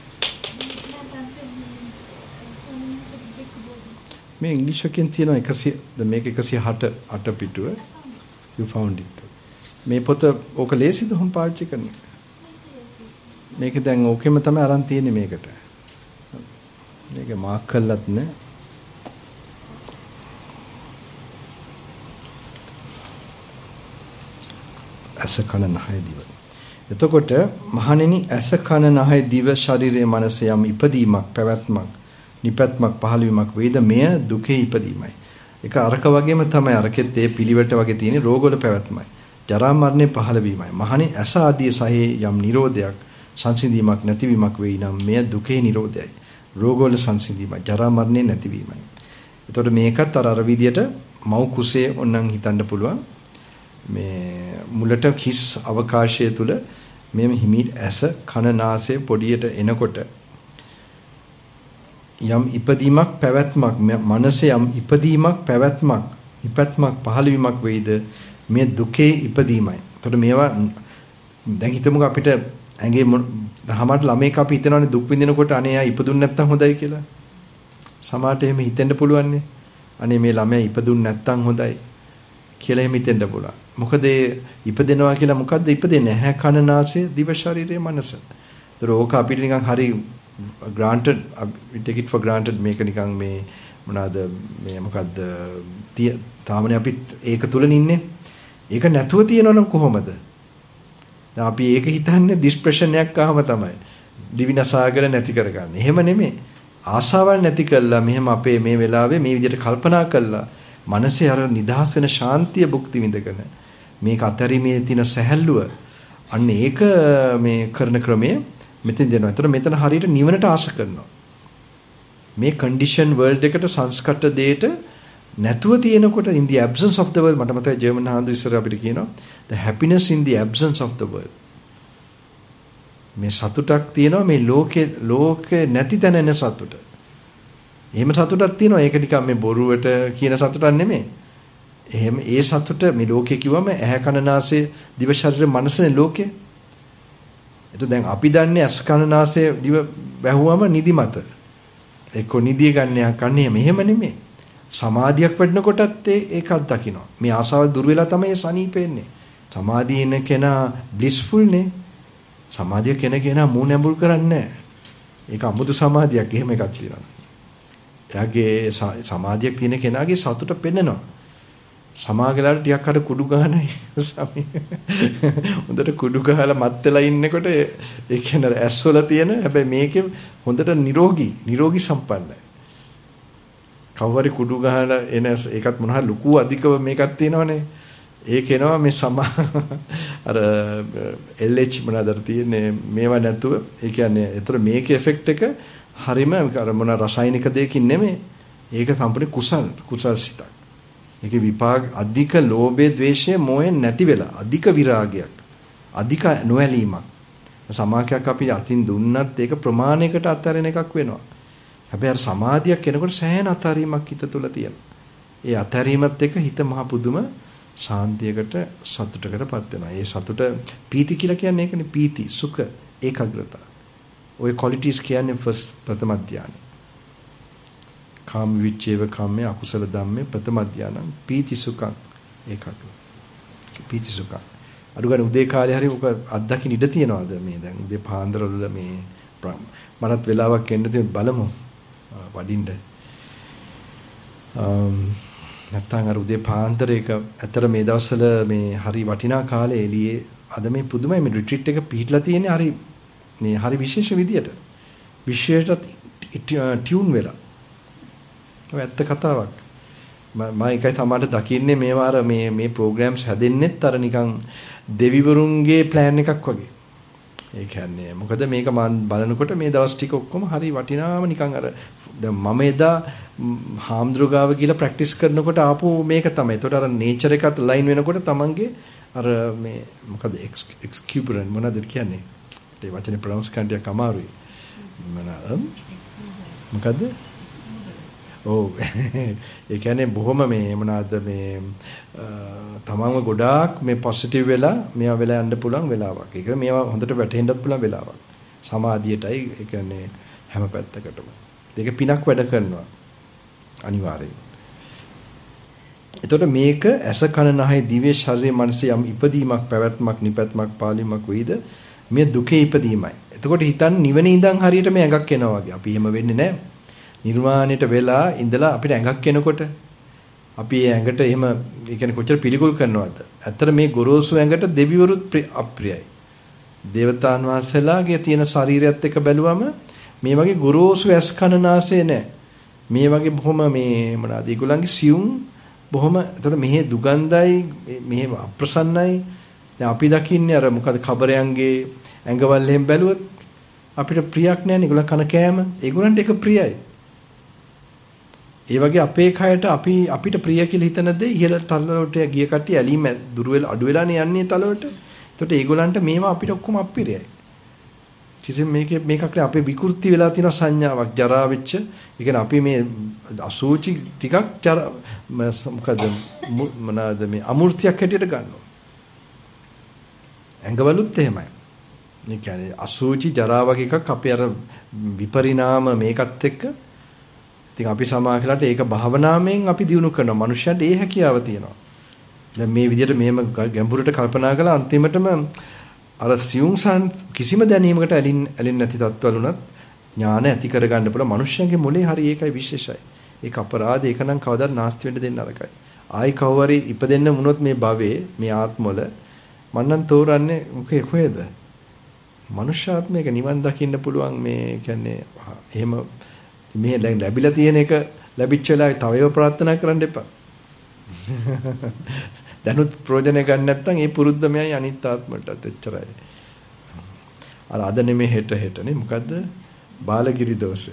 [SPEAKER 2] මේ ඉංග්‍රීසි එකෙන් තියෙන 100 මේක 108 පිටුව. You found it. මේ පොත ඕක ලේසිද හොම් පාවිච්චි කරන්න? මේක දැන් ඕකෙම තමයි අරන් තියෙන්නේ මේකට. මේක මාක් කළත් නෑ. ඇස කන නහය දිව. එතකොට මහණෙනි ඇස කන නහය දිව ශරීරයේ මනස යම් ඉපදීමක් පැවැත්මක් නිපැත්මක් පහළවීමක් වේද මෙය දුකේ ඉපදීමයි. ඒක අරක වගේම තමයි අරකෙත් ඒ පිළිවෙට වගේ තියෙන රෝගවල පැවැත්මයි. ජරා මරණේ පහළවීමයි. මහණෙනි ඇස ආදී සහේ යම් නිරෝධයක් සංසිඳීමක් නැතිවීමක් වෙයි නම් මෙය දුකේ නිරෝධයයි. රෝගවල සංසිඳීමයි. ජරා මරණේ නැතිවීමයි. එතකොට මේකත් අර විදියට මව් කුසේ ඕනනම් හිතන්න පුළුවන්. මේ මුලට කිස් අවකාශය තුල මේ හිමීට ඇස කන නාසය පොඩියට එනකොට යම් ඉපදීමක් පැවැත්මක් මනසේ යම් ඉපදීමක් පැවැත්මක් ඉපැත්මක් පහළවීමක් වෙයිද මේ දුකේ ඉපදීමයි. එතකොට මේවා දැන් හිතමුකෝ අපිට ඇඟේ දහමට ළමයික අපි හිතනවානේ දුක් විඳිනකොට අනේ ආ ඉපදුන්නේ නැත්තම් හොඳයි කියලා. සමහරට එහෙම හිතෙන්න පුළුවන් නේ. අනේ මේ ළමයා ඉපදුන්නේ නැත්තම් හොඳයි කියලා එහෙම හිතෙන්න පුළුවන්. මොකද ඉපදෙනවා කියලා මොකද්ද ඉපදෙන්නේ? ඇහැ කන නාසය දිව ශරීරය මනස. ඒතර ඕක අපිට නිකන් හරි granted we take it for granted මේක නිකන් මේ මොනවාද මේ මොකද්ද තාමනේ අපි ඒක තුලනේ ඉන්නේ. ඒක නැතුව තියෙනවනම් කොහොමද? දැන් අපි ඒක හිතන්නේ ડિස්ප්‍රෙෂන් එකක් ආවම තමයි. දිවිනසාගෙන නැති කරගන්න. එහෙම නෙමෙයි. ආසාවල් නැති කළා මෙහෙම අපේ මේ වෙලාවේ මේ විදිහට කල්පනා කළා. මනසේ අර නිදහස් වෙන ශාන්තිය භුක්ති විඳගෙන මේක අතරීමේ තියෙන සැහැල්ලුව අන්න ඒක මේ කරන ක්‍රමයේ මෙතෙන් දෙනවා. ඒතර මෙතන හරියට නිවනට ආස කරනවා. මේ කන්ඩිෂන් වර්ල්ඩ් එකට සංස්කෘත දෙයට නැතුව තියෙනකොට in the absence of the world මට මතකයි ජර්මන් හාමුදුරුවෝ ඉස්සර අපිට කියනවා the happiness in the absence of the world. මේ සතුටක් තියෙනවා මේ ලෝකේ නැති තැන එන සතුට. එහෙම සතුටක් තියෙනවා. ඒක නිකන් මේ බොරුවට කියන සතුටක් නෙමෙයි. එහෙම ඒ සතුට මේ ලෝකේ කිව්වම ඇහැ කන නාසය දිව ශරීර මනසනේ ලෝකේ. එතකොට දැන් අපි දන්නේ ඇස් කන නාසය දිව බැහුවම නිදිමත. එක්ක නිදිය ගන්න යන්නේ මෙහෙම නෙමෙයි. සමාධියක් වැඩනකොටත් ඒකක් දකිනවා. මේ ආසාව දුර වෙලා තමයි සනීපෙන්නේ. සමාධිය එන කෙනා බ්ලිස්ෆුල් නේ. සමාධිය කෙනා මූණ ඇඹුල් කරන්නේ නැහැ. ඒක අමුතු සමාධියක්. එහෙම එකක් තියෙනවා. එයාගේ සමාධියක් තියෙන කෙනාගේ සතුට පෙන්නනවා. සමාගලාට ටිකක් අර කුඩු ගහනයි සමි. හොඳට කුඩු ගහලා මත් වෙලා ඉන්නකොට ඒ කියන්නේ ඇස්වල තියෙන හැබැයි මේකේ හොඳට නිරෝගී සම්පන්නයි. කවවරි කුඩු ගහලා එන ඒකත් මොනවා ලুকু අධිකව මේකක් තියෙනවනේ. ඒක එනවා මේ අර LH මොනවාද තියෙන්නේ මේවා නැතුව ඒ කියන්නේ ඒතර මේකේ එෆෙක්ට් එක හරිම අර මොන රසායනික දෙයකින් නෙමෙයි. ඒක සම්පූර්ණ කුසල් සිතක්. ඒකේ විපාක අධික ලෝභය, ද්වේෂය, මොහේ නැති වෙලා අධික විරාගයක්, අධික නොඇලීමක්. සමාකයක් අපි අතින් දුන්නත් ඒක ප්‍රමාණයකට අත්හැරෙන එකක් වෙනවා. හැබැයි අර සමාධියක් කෙනකොට සෑහෙන අත්හැරීමක් හිත තුළ තියෙනවා. ඒ අත්හැරීමත් එක්ක හිත මහ පුදුම සාන්තියකට සතුටකටපත් වෙනවා. ඒ සතුට පීති කියලා කියන්නේ ඒකනේ. පීති, සුඛ, ඒකාග්‍රතාව. ඔය qualities කියන්නේ ප්‍රථම ධානය. කාම විච්ඡේව කාමයේ අකුසල ධම්මේ ප්‍රථම ධානං පීති සුඛං ඒකාග්‍ර. පීති සුඛං. අනුගානේ උදේ කාලේ හරි ඔක අත්දකින්න ඉඩ තියනවාද මේ දැන් උදේ පාන්දර වල මේ මරත් වෙලාවක් එන්න තියෙන බලමු වඩින්න. නැත්තම් අර උදේ පාන්දර එක ඇතර මේ දවස්වල මේ හරි වටිනා කාලේ එළියේ අද මේ පුදුමයි මේ රිට්‍රීට් එක පිහිටලා තියෙන්නේ හරි මේ හරි විශේෂ විදියට. විශේෂයට ටියුන් වෙලා. ඔය ඇත්ත කතාවක්. මම එකයි තමයි දකින්නේ මේවා අර මේ ප්‍රෝග්‍රෑම්ස් හැදෙන්නෙත් අර නිකන් දෙවිවරුන්ගේ ප්ලෑන් එකක් වගේ. ඒ කියන්නේ මොකද මේක මම බලනකොට මේ දවස් ටික ඔක්කොම හරි වටිනාම නිකන් අර දැන් මම එදා හාම්දුරුගාව කියලා ප්‍රැක්ටිස් කරනකොට ආපු මේක තමයි. ඒතකොට අර නේචර් එකත් ලයින් වෙනකොට තමන්ගේ අර මේ මොකද එක්ස්කියුබරන්ට් මොනවද කියන්නේ? ඒ වචනේ ප්‍රොනවුන්ස් කරන්න ටිකක් අමාරුයි. මොකද ඔව්. ඒ කියන්නේ බොහොම මේ මොනවාද මේ තමන්ව ගොඩාක් මේ පොසිටිව් වෙලා මේවා වෙලා යන්න පුළුවන් වෙලාවක්. ඒක මේවා හොඳට වැටහෙන්නත් පුළුවන් වෙලාවක්. සමාධියටයි ඒ කියන්නේ හැම පැත්තකටම. ඒක පිනක් වැඩ කරනවා. අනිවාර්යයෙන්. එතකොට මේක ඇස කන නහය දිව්‍ය ශරීරයේ මනස යම් ඉපදීමක් පැවැත්මක් නිපැත්මක් පාලීමක් වෙයිද මේ දුකේ ඉපදීමයි. එතකොට හිතන්න නිවන ඉඳන් හරියට මේ ඇඟක් එනවා වගේ. අපි එහෙම වෙන්නේ නැහැ. නිර්වාණයට වෙලා ඉඳලා අපිට ඇඟක් එනකොට අපි ඒ ඇඟට එහෙම ඒ කියන්නේ කොච්චර පිළිකුල් කරනවද? ඇත්තට මේ ගොරෝසු ඇඟට දෙවිවරුත් අප්‍රියයි. දේවතාන් වහන්සේලාගේ තියෙන ශරීරයත් එක්ක බැලුවම මේ වගේ ගොරෝසු ඇස් කන නාසය නැහැ. මේ වගේ බොහොම මේ මොනවාද ඒගොල්ලන්ගේ සියුම් බොහොම එතකොට මෙහි දුගන්ධයි මෙහි අප්‍රසන්නයි. දැන් අපි දකින්නේ අර මොකද කබරයන්ගේ ඇඟවල් එහෙම බැලුවොත් අපිට ප්‍රියක් නැහැ. ඒගොල්ලන් කන කෑම ඒගොල්ලන්ට ඒක ප්‍රියයි. ඒ වගේ අපේ කයට අපිට ප්‍රිය කියලා හිතන දේ ඉහළ තලවලට ගිය කට්ටිය ඇලීම දුර වෙලා අඩු වෙලානේ යන්නේ තලවලට. එතකොට ඒගොල්ලන්ට මේවා අපිට ඔක්කොම අප්පිරියයි. කිසිම මේකක් අපේ විකෘති වෙලා තියෙන සංඥාවක් ජරා වෙච්ච. ඒ කියන්නේ අපි මේ අසුචි ටිකක් මොකද මොනවාද මේ අමූර්තියක් හැටියට ගන්නවා. ඇඟවලුත් එහෙමයි. ඒ කියන්නේ අසුචි ජරා වගේ එකක් අපි අර විපරිණාම මේකත් එක්ක ඉතින් අපි සමාහලට ඒක භාවනාවෙන් අපි දිනු කරනවා. මනුෂ්‍යයන්ට ඒ හැකියාව තියෙනවා. දැන් මේ විදිහට මෙහෙම ගැඹුරට කල්පනා කළා අන්තිමටම අර සියුම්සන් කිසිම දැනීමකට ඇලෙන්නේ නැති තත්ත්වවල උනත් ඥාන ඇති කරගන්න පුළුවන්. මනුෂ්‍යයන්ගේ මොලේ හරි ඒකයි විශේෂයි. ඒක අපරාධ ඒක නම් කවදාවත් නාස්ති වෙන්න දෙන්න නරකයි. ආයි කවවරි ඉපදෙන්න වුණොත් මේ භවයේ මේ ආත්මවල මම නම් තෝරන්නේ කොහෙද? මනුෂ්‍යාත්මයක නිවන් දකින්න පුළුවන් මේ කියන්නේ එහෙම මේ ලැබිලා තියෙන එක ලැබිච්ච වෙලාවේ තව ඒවා ප්‍රාර්ථනා කරන්න එපා. දැනුත් ප්‍රයෝජන ගන්න නැත්නම් ඒ පුරුද්දමයි අනිත් ආත්මයටත් එච්චරයි. අර අද නෙමෙයි හෙටනේ මොකද්ද? බාලගිරි දෝෂය.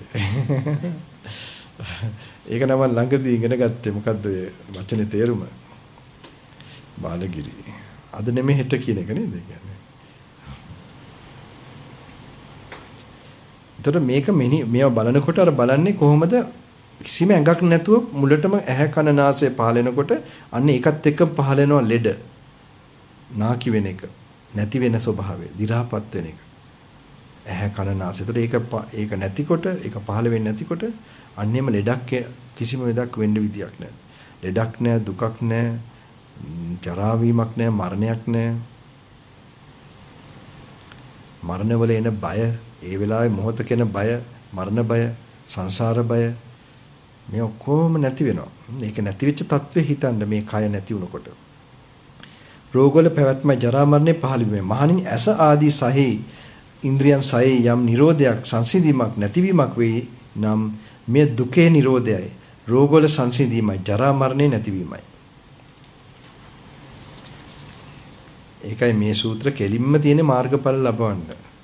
[SPEAKER 2] ඒක නම් ළඟදී ඉගෙන ගත්තේ මොකද්ද ඔය වචනේ තේරුම? බාලගිරි. අද නෙමෙයි හෙට කියන එක නේද කියන්නේ? එතකොට මේක මේවා බලනකොට අර බලන්නේ කොහොමද කිසිම ඇඟක් නැතුව මුලටම ඇහැ කන නාසය පහලෙනකොට අන්න ඒකත් එක්ක පහලෙනවා ලෙඩ නාකි වෙන එක නැති වෙන ස්වභාවය දි รา පත් වෙන එක ඇහැ කන නාසය. එතකොට ඒක නැතිකොට ඒක පහල වෙන්නේ නැතිකොට අන්නේම ලෙඩක් කිසිම වෙදක් වෙන්න විදියක් නැහැ. ලෙඩක් නැහැ දුකක් නැහැ ජරා වීමක් නැහැ මරණයක් නැහැ. මරණ වල එන බය ඒ වෙලාවේ මොහොතක එන බය මරණ බය සංසාර බය මේ ඔක්කොම නැති වෙනවා. මේක නැති වෙච්ච තත්ත්වෙ හිතන්න මේ කය නැති වුණකොට. රෝගවල පැවැත්ම ජරා මරණය පහළ වීම. මහණෙනි ඇස ආදී සහි ඉන්ද්‍රියන් සහි යම් නිරෝධයක් සංසිඳීමක් නැතිවීමක් වෙයි නම් මේ දුකේ නිරෝධයයි. රෝගවල සංසිඳීමයි ජරා මරණය නැතිවීමයි. ඒකයි මේ සූත්‍ර කෙලින්ම තියෙන මාර්ගඵල ලබවන්න.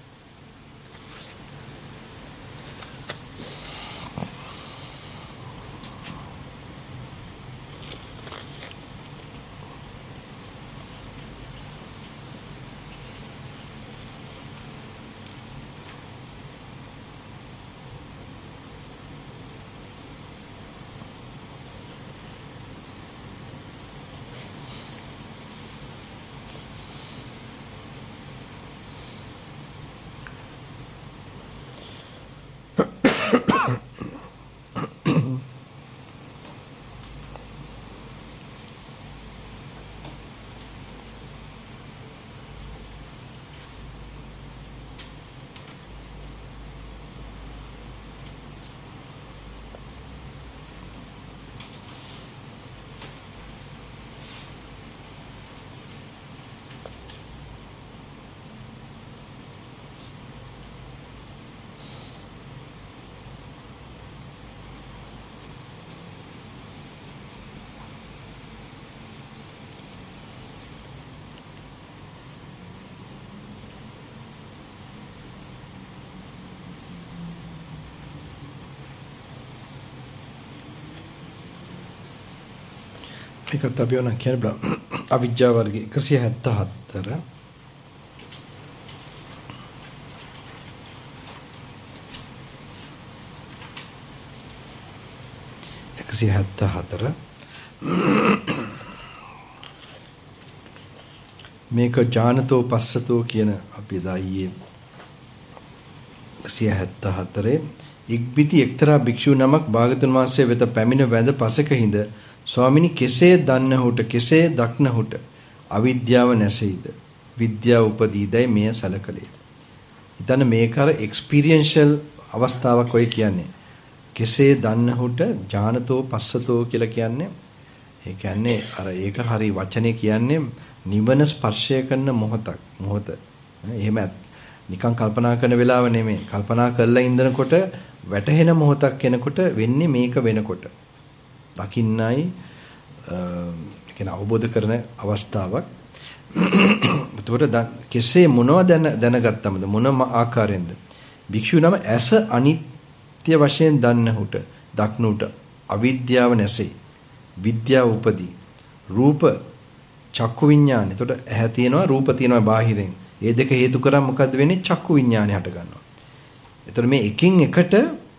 [SPEAKER 2] ඒකත් අපි ඕන කියන බ්ලා අවිජ්ජා වර්ගය 174 174 174 මේක ඥානතෝ පස්සතෝ කියන අපි දායියේ 174 ඉක්බිති එක්තරා භික්ෂු නමක් භාගතුන් වහන්සේ වෙත පැමිණ වැඳ පසක හිඳ ස්වාමිනී කෙසේ දන්නහුට කෙසේ දක්නහුට අවිද්‍යාව නැසෙයිද විද්‍යාව උපදීදයි මෙය සැලකලේ. ඉතින් මේක අර එක්ස්පීරියන්ෂල් අවස්ථාවක් ඔය කියන්නේ. කෙසේ දන්නහුට ඥානතෝ පස්සතෝ කියලා කියන්නේ ඒ කියන්නේ අර ඒක හරි වචනේ කියන්නේ නිවන ස්පර්ශය කරන මොහොත. එහෙම නිකන් කල්පනා කරන වෙලාව නෙමෙයි. කල්පනා කරලා ඉඳනකොට වැටහෙන මොහොතක් එනකොට වෙන්නේ මේක වෙනකොට. දකින්නයි කියන අවබෝධ කරන අවස්ථාවක්. එතකොට කෙසේ මොනවද දැනගත්තමද මොන ආකාරයෙන්ද? භික්ෂු නම ඇස අනිත්‍ය වශයෙන් දන්නහුට දක්නුට අවිද්‍යාව නැසෙයි. විද්‍යාව උපදී. රූප චක්කු විඥාන. එතකොට ඇහැ තියෙනවා රූප තියෙනවා බාහිරෙන්. මේ දෙක හේතු කරන් මොකද්ද වෙන්නේ? චක්කු විඥානය හට ගන්නවා. එතකොට මේ එකින් එකට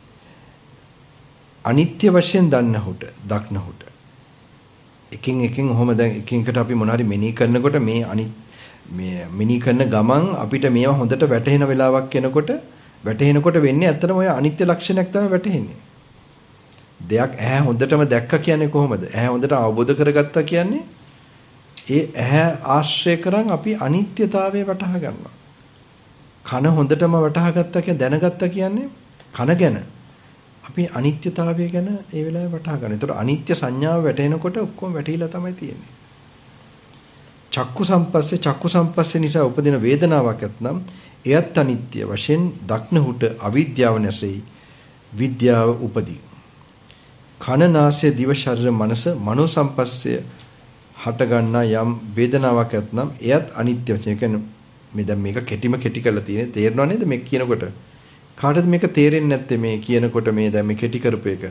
[SPEAKER 2] අනිත්‍ය වශයෙන් දන්නහුට දක්නහුට එකින් ඔහොම දැන් එකින් එකට අපි මොනාරි මෙනෙහි කරනකොට මේ මෙනෙහි කරන ගමන් අපිට මේවා හොඳට වැටහෙන වෙලාවක් එනකොට වැටහෙනකොට වෙන්නේ ඇත්තටම ඔය අනිත්‍ය ලක්ෂණයක් තමයි වැටහෙන්නේ. දෙයක් ඇහැ හොඳටම දැක්ක කියන්නේ කොහොමද? ඇහැ හොඳට අවබෝධ කරගත්තා කියන්නේ ඒ ඇහැ ආශ්‍රය කරන් අපි අනිත්‍යතාවය වටහා ගන්නවා. කන හොඳටම වටහා ගත්තා කියන දැනගත්තා කියන්නේ කන ගැන අපි අනිත්‍යතාවය ගැන ඒ වෙලාවේ වටහා ගන්න. ඒතකොට අනිත්‍ය සංඥාව වැටෙනකොට ඔක්කොම වැටිලා තමයි තියෙන්නේ. චක්කු සම්පස්සේ නිසා උපදින වේදනාවක් ඇතනම් එයත් අනිත්‍ය වශයෙන් දක්නහුට අවිද්‍යාව නැසෙයි. විද්‍යාව උපදී. කන නාසය දිව ශරීර මනස මනෝ සම්පස්සේ හට ගන්නා යම් වේදනාවක් ඇතනම් එයත් අනිත්‍ය වශයෙන්. කියන්නේ මේ දැන් මේක කෙටි කරලා තියෙන්නේ තේරෙනව නේද මේ කියනකොට? කාටද මේක තේරෙන්නේ නැත්තේ මේ කියනකොට මේ දැන් මේ කෙටි කරපු එක?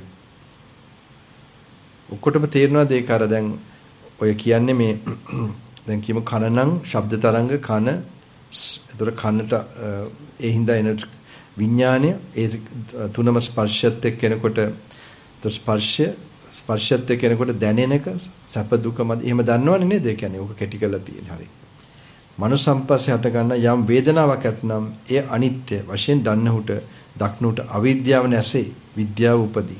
[SPEAKER 2] ඔක්කොටම තේරෙනවද ඒක අර දැන් ඔය කියන්නේ මේ දැන් කියමු කන නම් ශබ්ද තරංග කන ඒතර කනට ඒ හින්දා එන විඥානය ඒ තුනම ස්පර්ශයත් එක්ක එනකොට ස්පර්ශයත් එක්ක එනකොට දැනෙන එක සැප දුක මත එහෙම දන්නවනේ නේද? ඒ කියන්නේ ඕක කෙටි කරලා තියෙන හරිය. මනෝ සම්පස්සේ හට ගන්න යම් වේදනාවක් ඇතනම් ඒ අනිත්‍ය වශයෙන් දන්නහුට දක්නුට අවිද්‍යාව නැසෙයි. විද්‍යාව උපදී.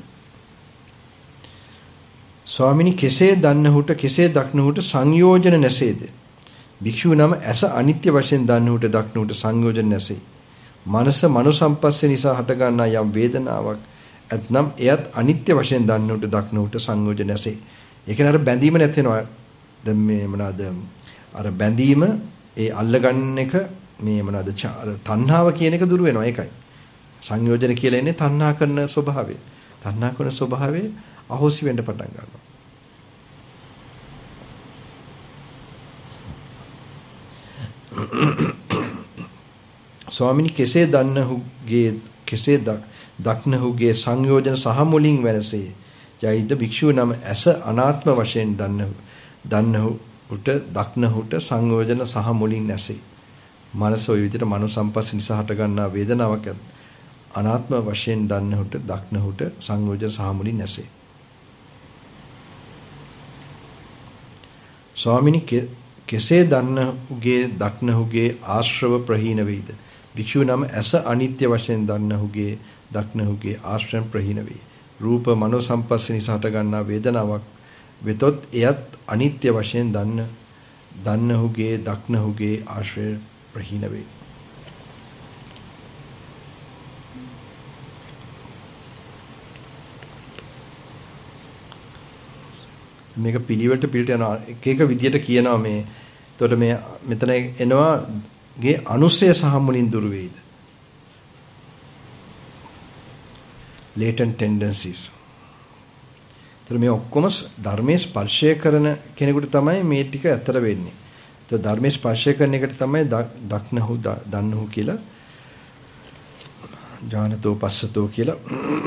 [SPEAKER 2] ස්වාමිනී කෙසේ දන්නහුට කෙසේ දක්නුට සංයෝජන නැසේද? භික්ෂුව නම ඇස අනිත්‍ය වශයෙන් දන්නහුට දක්නුට සංයෝජන නැසෙයි. මනස මනෝ සම්පස්සේ නිසා හට ගන්න යම් වේදනාවක් ඇතනම් එයත් අනිත්‍ය වශයෙන් දන්නහුට දක්නුට සංයෝජන නැසෙයි. ඒ කියන්නේ අර බැඳීම නැතෙනවා. දැන් මේ මොනවාද අර බැඳීම ඒ අල්ලගන්න එක මේ මොනවාද තණ්හාව කියන එක දුර වෙනවා. ඒකයි සංයෝජන කියලා ඉන්නේ තණ්හා කරන ස්වභාවය. තණ්හා කරන ස්වභාවය අහෝසි වෙන්න පටන් ගන්නවා. ස්වාමිනී කෙසේ දන්නහුගේ කෙසේ දක්නහුගේ සංයෝජන සහ මුලින් වෙනසේ යයිද භික්ෂුව නම ඇස අනාත්ම වශයෙන් දන්නහුට දක්නහුට සංයෝජන සහ මුලින් නැසෙයි. මනස ඔය විදිහට මනෝ සම්පස්ස නිසා හට ගන්නා වේදනාවක් අනාත්ම වශයෙන් දන්නහුට දක්නහුට සංයෝජන සහ මුලින් නැසෙයි. ස්වාමිනී කෙසේ දන්නහුගේ දක්නහුගේ ආශ්‍රව ප්‍රහීන වේද? භික්ෂුව නම ඇස අනිත්‍ය වශයෙන් දන්නහුගේ දක්නහුගේ ආශ්‍රම ප්‍රහීන වේ. රූප මනෝ සම්පස්ස නිසා හට ගන්නා වේදනාවක් වෙතොත් එයත් අනිත්‍ය වශයෙන් දන්නහුගේ දක්නහුගේ ආශ්‍රය ප්‍රහීන වේ. මේක පිළිවෙලට යනවා එක විදියට කියනවා මේ. එතකොට මේ මෙතන එනවා ගේ අනුස්සය සහ මුලින් දුරු වේද? latent tendencies. එතකොට මේ ඔක්කොම ධර්මයේ ස්පර්ශය කරන කෙනෙකුට තමයි මේ ටික ඇතර වෙන්නේ. එතකොට ධර්මයේ ස්පර්ශය කරන එකට තමයි දක්නහු දන්නහු කියලා ඥානතෝ පස්සතෝ කියලා.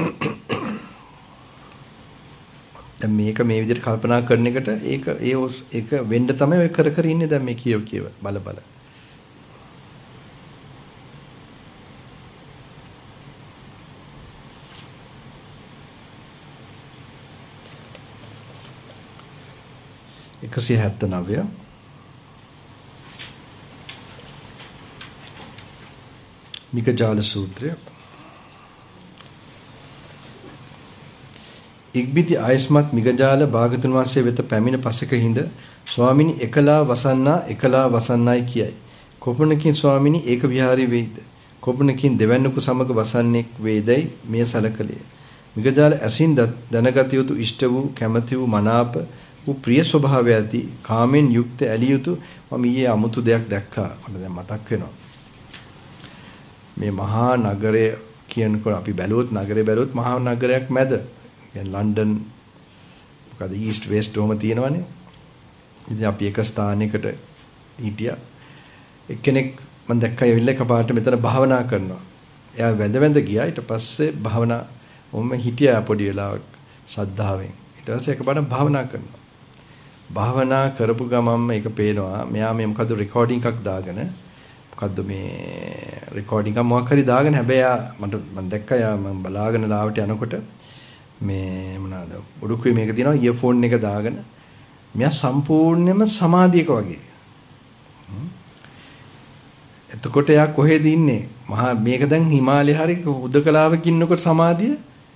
[SPEAKER 2] දැන් මේක මේ විදිහට කල්පනා කරන එකට ඒක වෙන්න තමයි ඔය කර ඉන්නේ දැන් මේ කියව බල 179 මිගජාල සූත්‍රය. ඉක්බිති ආයස්මත් මිගජාල භාගතුන් වහන්සේ වෙත පැමිණ පසක හිඳ ස්වාමිනී එකලා වසන්නයි කියයි. කොපමණකින් ස්වාමිනී ඒක විහාරී වෙයිද? කොපමණකින් දෙවන්නකු සමග වසන්නේක් වේදයි මෙය සලකලිය. මිගජාල ඇසින් දැනගත යුතු ඉෂ්ට වූ කැමැති වූ මනාප වූ ප්‍රිය ස්වභාවය ඇති කාමෙන් යුක්ත ඇලිය යුතු මම ඊයේ අමුතු දෙයක් දැක්කා. මට දැන් මතක් වෙනවා. මේ මහා නගරය කියනකොට අපි බැලුවොත් නගරේ බැලුවොත් මහා නගරයක් මැද. කියන්නේ ලන්ඩන් මොකද ඊස්ට් වෙස්ට් ඔහම තියෙනවනේ. ඉතින් අපි එක ස්ථානයකට හිටියා. එක්කෙනෙක් මම දැක්කා ඇවිල්ලා එකපාරට මෙතන භාවනා කරනවා. එයා වැඳ ගියා. ඊට පස්සේ භාවනා ඔහම හිටියා පොඩි වෙලාවක් ශ්‍රද්ධාවෙන්. ඊට පස්සේ එකපාරට භාවනා කරනවා. භාවනා කරපු ගමන්ම ඒක පේනවා. මෙයා මේ මොකද රෙකෝඩින් එකක් දාගෙන මොකද්ද මේ රෙකෝඩින් එක මොකක් හරි දාගෙන හැබැයි මම දැක්කා යා මම බලාගෙන ලාවට යනකොට මේ මොනවාද උඩුකුවේ මේක තියෙනවා ඉයර්ෆෝන් එක දාගෙන මෙයා සම්පූර්ණයෙන්ම සමාධියක වගේ. එතකොට යා කොහෙද ඉන්නේ? මහා මේක දැන් හිමාලය හරි උදකලාවක ඉන්නකොට සමාධිය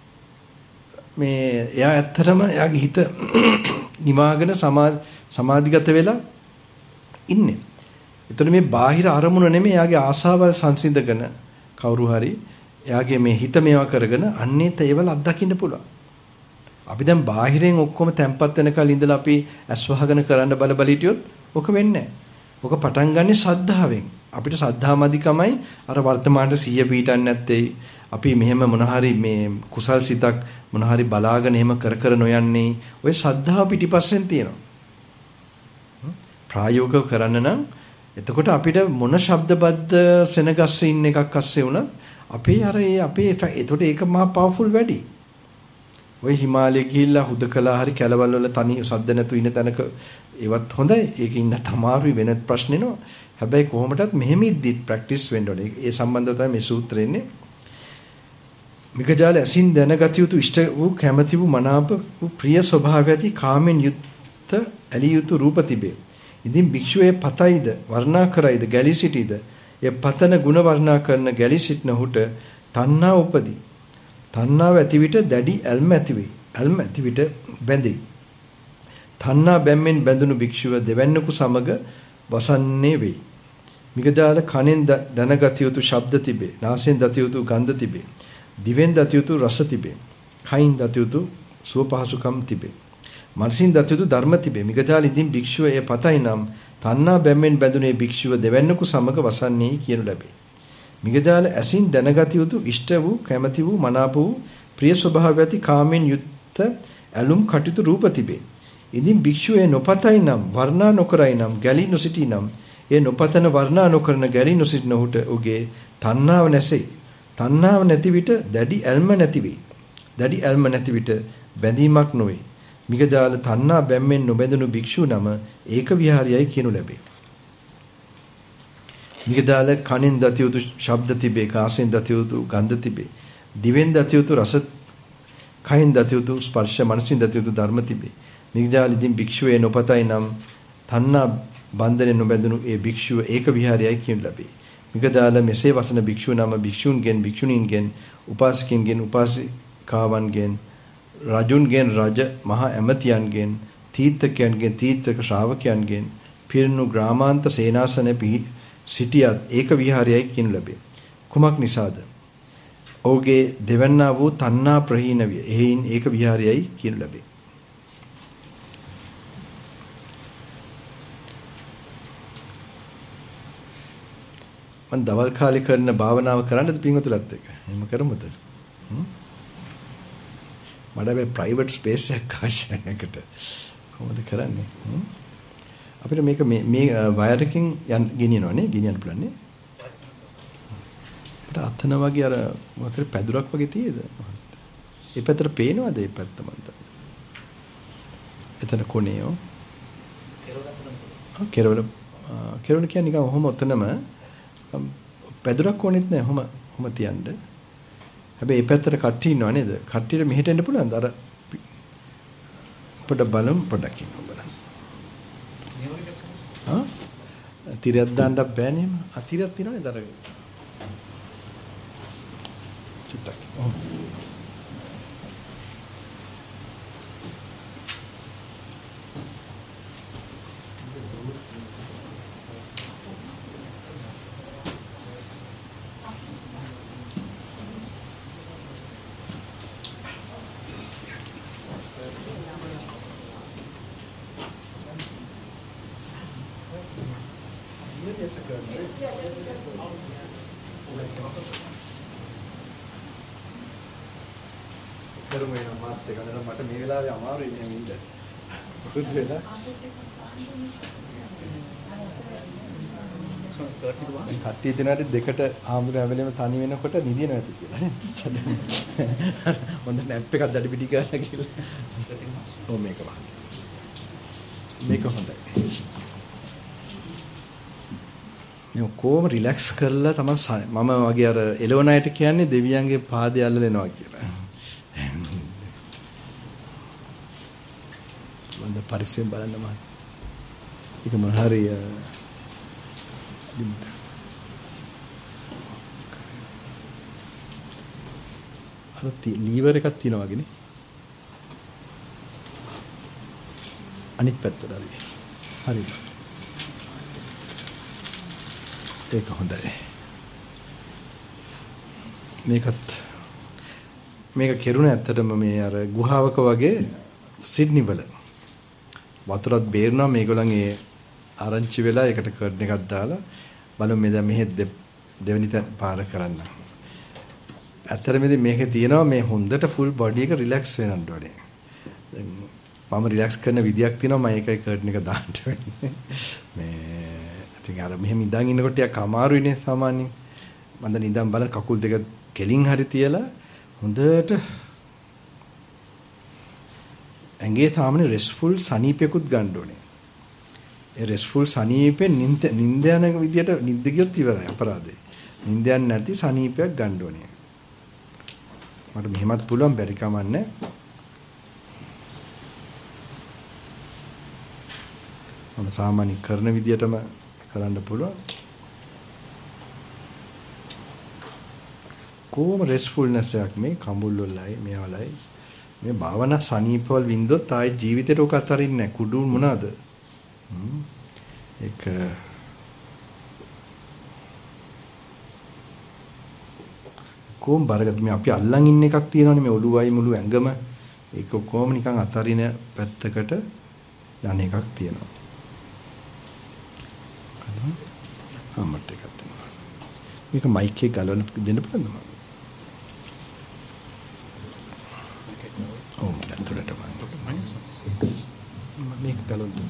[SPEAKER 2] මේ එයා ඇත්තටම එයාගේ හිත නිවාගෙන සමාධිගත වෙලා ඉන්නේ. එතකොට මේ බාහිර අරමුණ නෙමෙයි එයාගේ ආසාවල් සංසිඳගෙන කවුරු හරි එයාගේ මේ හිත මේවා කරගෙන අන්නේ තේවල අත්දකින්න පුළුවන්. අපි දැන් බාහිරෙන් ඔක්කොම තැම්පත් වෙනකල් ඉඳලා අපි ඇස් වහගෙන කරන්න බල හිටියොත් ඔක වෙන්නේ නැහැ. ඔක පටන් ගන්නෙ ශ්‍රද්ධාවෙන්. අපිට ශ්‍රද්ධාමදිකමයි අර වර්තමානයේ 100 පීඩන්නේ නැත්තේ. අපි මෙහෙම මොන හරි මේ කුසල් සිතක් මොන හරි බලාගෙන එහෙම කර නොයන්නේ. ඔය ශ්‍රද්ධාව පිටිපස්සෙන් තියෙනවා. ප්‍රායෝගිකව කරන්න නම් එතකොට අපිට මොන ශබ්දබද්ධ සෙනගස්සේ ඉන්න එකක් අස්සේ වුණත් අපේ එතකොට ඒක මහා පවර්ෆුල් වැඩි. ඔය හිමාලයේ ගිහිල්ලා හුදකලා හරි කැලවල් වල තනි සද්ද නැතු ඉන්න තැනක ඒවත් හොඳයි. ඒක ඉන්න තමාරුයි වෙනත් ප්‍රශ්න නෝ. හැබැයි කොහොමදත් මෙහෙම ඉද්දිත් ප්‍රැක්ටිස් වෙන්න ඕනේ. ඒ සම්බන්ධව තමයි මේ සූත්‍රය එන්නේ. මිගජාල ඇසින් දැනගත යුතු ඉෂ්ට වූ කැමැති වූ මනාප වූ ප්‍රිය ස්වභාවය ඇති කාමෙන් යුක්ත ඇලිය යුතු රූප තිබේ. ඉදින් භික්ෂුවේ පතයිද වර්ණා කරයිද ගැලී සිටීද? ඒ පතන ගුණ වර්ණනා කරන ගැලී සිටන හුට තණ්හා උපදී. තණ්හාව ඇති විට දැඩි ඇල්ම ඇති වේ. ඇල්ම ඇති විට බැඳේ. තණ්හා බැම්මෙන් බැඳුණු භික්ෂුව දෙවන්නකු සමග වසන්නේ වේ. මිගදාල කනෙන් දැනගත යුතු ශබ්ද තිබේ. නාසයෙන් දත යුතු ගන්ධ තිබේ. දිවෙන් දත යුතු රස තිබේ. කයින් දත යුතු සුව පහසුකම් තිබේ. මනසින් දත යුතු ධර්ම තිබේ. මිගදාල ඉදින් භික්ෂුව එය පතයි නම් තණ්හා බැම්මෙන් බැඳුනේ භික්ෂුව දෙවන්නකු සමග වසන්නේ කියනු ලැබේ. මිගදාල ඇසින් දැනගත යුතු ඉෂ්ට වූ කැමැති වූ මනාප වූ ප්‍රිය ස්වභාවය ඇති කාමෙන් යුක්ත ඇලුම් කටයුතු රූප තිබේ. ඉදින් භික්ෂුව එය නොපතයි නම් වර්ණා නොකරයි නම් ගැලී නොසිටී නම් ඒ නොපතන වර්ණා නොකරන ගැලී නොසිටින උට උගේ තණ්හාව නැසෙයි. තණ්හාව නැති විට දැඩි ඇල්ම නැති වෙයි. දැඩි ඇල්ම නැති විට බැඳීමක් නොවේ. මිගදාල තණ්හා බැම්මෙන් නොබැඳුණු භික්ෂුව නම ඒක විහාරියයි කියනු ලැබේ. මිගදාල කනෙන් දත යුතු ශබ්ද තිබේ. කාසෙන් දත යුතු ගන්ධ තිබේ. දිවෙන් දත යුතු රස, කයින් දත යුතු ස්පර්ශ, මනසින් දත යුතු ධර්ම තිබේ. මිගදාල ඉදින් භික්ෂුවේ නොපතයි නම් තණ්හා බන්ධනෙන් නොබැඳුණු ඒ භික්ෂුව ඒක විහාරියයි කියනු ලැබේ. මිගදාල මෙසේ වසන භික්ෂුව නම භික්ෂුන්ගෙන්, භික්ෂුණීන්ගෙන්, උපාසකින්ගෙන්, උපාසිකාවන්ගෙන්, රජුන්ගෙන් රජ මහා ඇමතියන්ගෙන්, තීර්ථකයන්ගෙන්, තීර්ථක ශ්‍රාවකයන්ගෙන් පිරිනු ග්‍රාමාන්ත සේනාසන සිටියත් ඒක විහාරයයි කියනු ලැබේ. කුමක් නිසාද? ඔහුගේ දෙවන්නා වූ තණ්හා ප්‍රහීන විය. එහෙයින් ඒක විහාරයයි කියනු ලැබේ. මම දවල් කාලේ කරන භාවනාව කරන්නද පින්වතුන්ලත් එක්ක? එහෙම කරමුද? මට මේ ප්‍රයිවට් ස්පේස් එකක් අවශ්‍යයි නේකට. කොහොමද කරන්නේ? අපිට මේක මේ වයර් එකකින් ගෙනියනවනේ, ගෙනියන්න පුළුවන් නේ. අපිට අතන වගේ අර මොකක් හරි පැදුරක් වගේ තියෙද? ඒ පැත්තට පේනවද ඒ පැත්ත මන්ද? එතන කොනේෝ. කෙරවල කියන්නේ නිකන් ඔහොම ඔතනම පැදුරක් ඕනෙත් නැහැ. ඔහොම තියන්න. හැබැයි මේ පැත්තට කට්ටිය ඉන්නව නේද? කට්ටියට මෙහෙට එන්න පුළුවන්ද? අර පොඩ බලමු පොඩක් ඉන්න බලන්න. තිරයක් දාන්නත් බෑනේ. අතිරයක් තියනනේ දරගෙන. චුට්ටක්. ඔව්. කරමු එන මාත් එක නේද මට මේ වෙලාවේ අමාරුයි නේ ඉන්න. මොකද වෙලා? කට්ටිය දෙනාට දෙකට ආම්දුර හැවෙලෙම තනි වෙනකොට නිදින නැති කියලා නේ. හොඳ නැප් එකක් දඩි පිටි කරලා කියලා. ඔව් මේක වහන්න. මේක හොඳයි. මේ කොහොම රිලැක්ස් කරලා තමයි මම වගේ අර එළවන අයට කියන්නේ දෙවියන්ගේ පාදේ අල්ලලනවා කියලා. මන්ද පරිස්සම් බලන්න මම. ඒක මොන හරි අර ලීවර් එකක් තියෙනවා වගේනේ. අනිත් පැත්තට හරි. ඒක හොඳයි. මේක කෙරුණ ඇත්තටම මේ අර ගුහාවක වගේ සිඩ්නි වල වතුරත් බේරනවා මේගොල්ලන්ගේ ආරංචි වෙලා ඒකට කර්ඩ් එකක් දාලා බලමු මේ දැන් මෙහෙ දෙවෙනි පාර කරන්න. ඇත්තටම මේකේ තියෙනවා මේ හොඳට ෆුල් බොඩි එක රිලැක්ස් වෙනන්න ඕනේ. දැන් මම රිලැක්ස් කරන විදියක් තියෙනවා මම ඒකයි කර්ඩ් එක දාන්න වෙන්නේ. මේ ඉතින් අර මෙහෙම ඉඳන් ඉන්නකොට ටිකක් අමාරුයිනේ සාමාන්‍යයෙන්. මම දැන් ඉඳන් බලන කකුල් දෙක කෙලින් හරි තියලා හොඳට ඇඟේ සාමාන්‍ය රෙස්ට්ෆුල් සනීපයකුත් ගන්න ඕනේ. ඒ රෙස්ට්ෆුල් සනීපෙන් නිින්ද යන විදියට නිින්ද ගියොත් ඉවරයි අපරාධේ. නිින්ද යන්නේ නැති සනීපයක් ගන්න ඕනේ. මට මෙහෙමත් පුළුවන් බැරි කමන්නේ. මම සාමාන්‍ය කරන විදියටම කරන්න පුළුවන්. කොහොම රෙස්ට්ෆුල්නස් එකක් මේ කඹුල් වලයි මේවලයි මේ භාවනා සනීපවල වින්දොත් ආයි ජීවිතේට ඔක අතරින්නේ නැහැ. කුඩු මොනවාද? ඒක කොහොම බරගත් මේ අපි අල්ලන් ඉන්න එකක් තියෙනවනේ මේ ඔළුවයි මුළු ඇඟම ඒක කොහොම නිකන් අතරින පැත්තකට යන එකක් තියෙනවා. මට එකක් තියෙනවා. මේක මයික් එක ගලවන්න දෙන්න පුළුවන්ද මම? ඔව් මට ඇතුළට මේක ගලවන්න.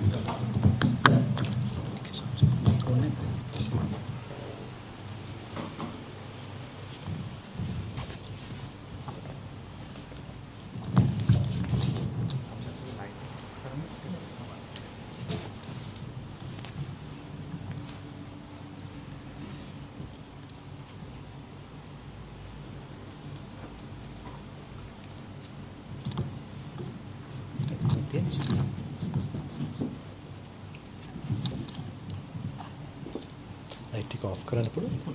[SPEAKER 2] लाइट को ऑफ करना पड़ेगा.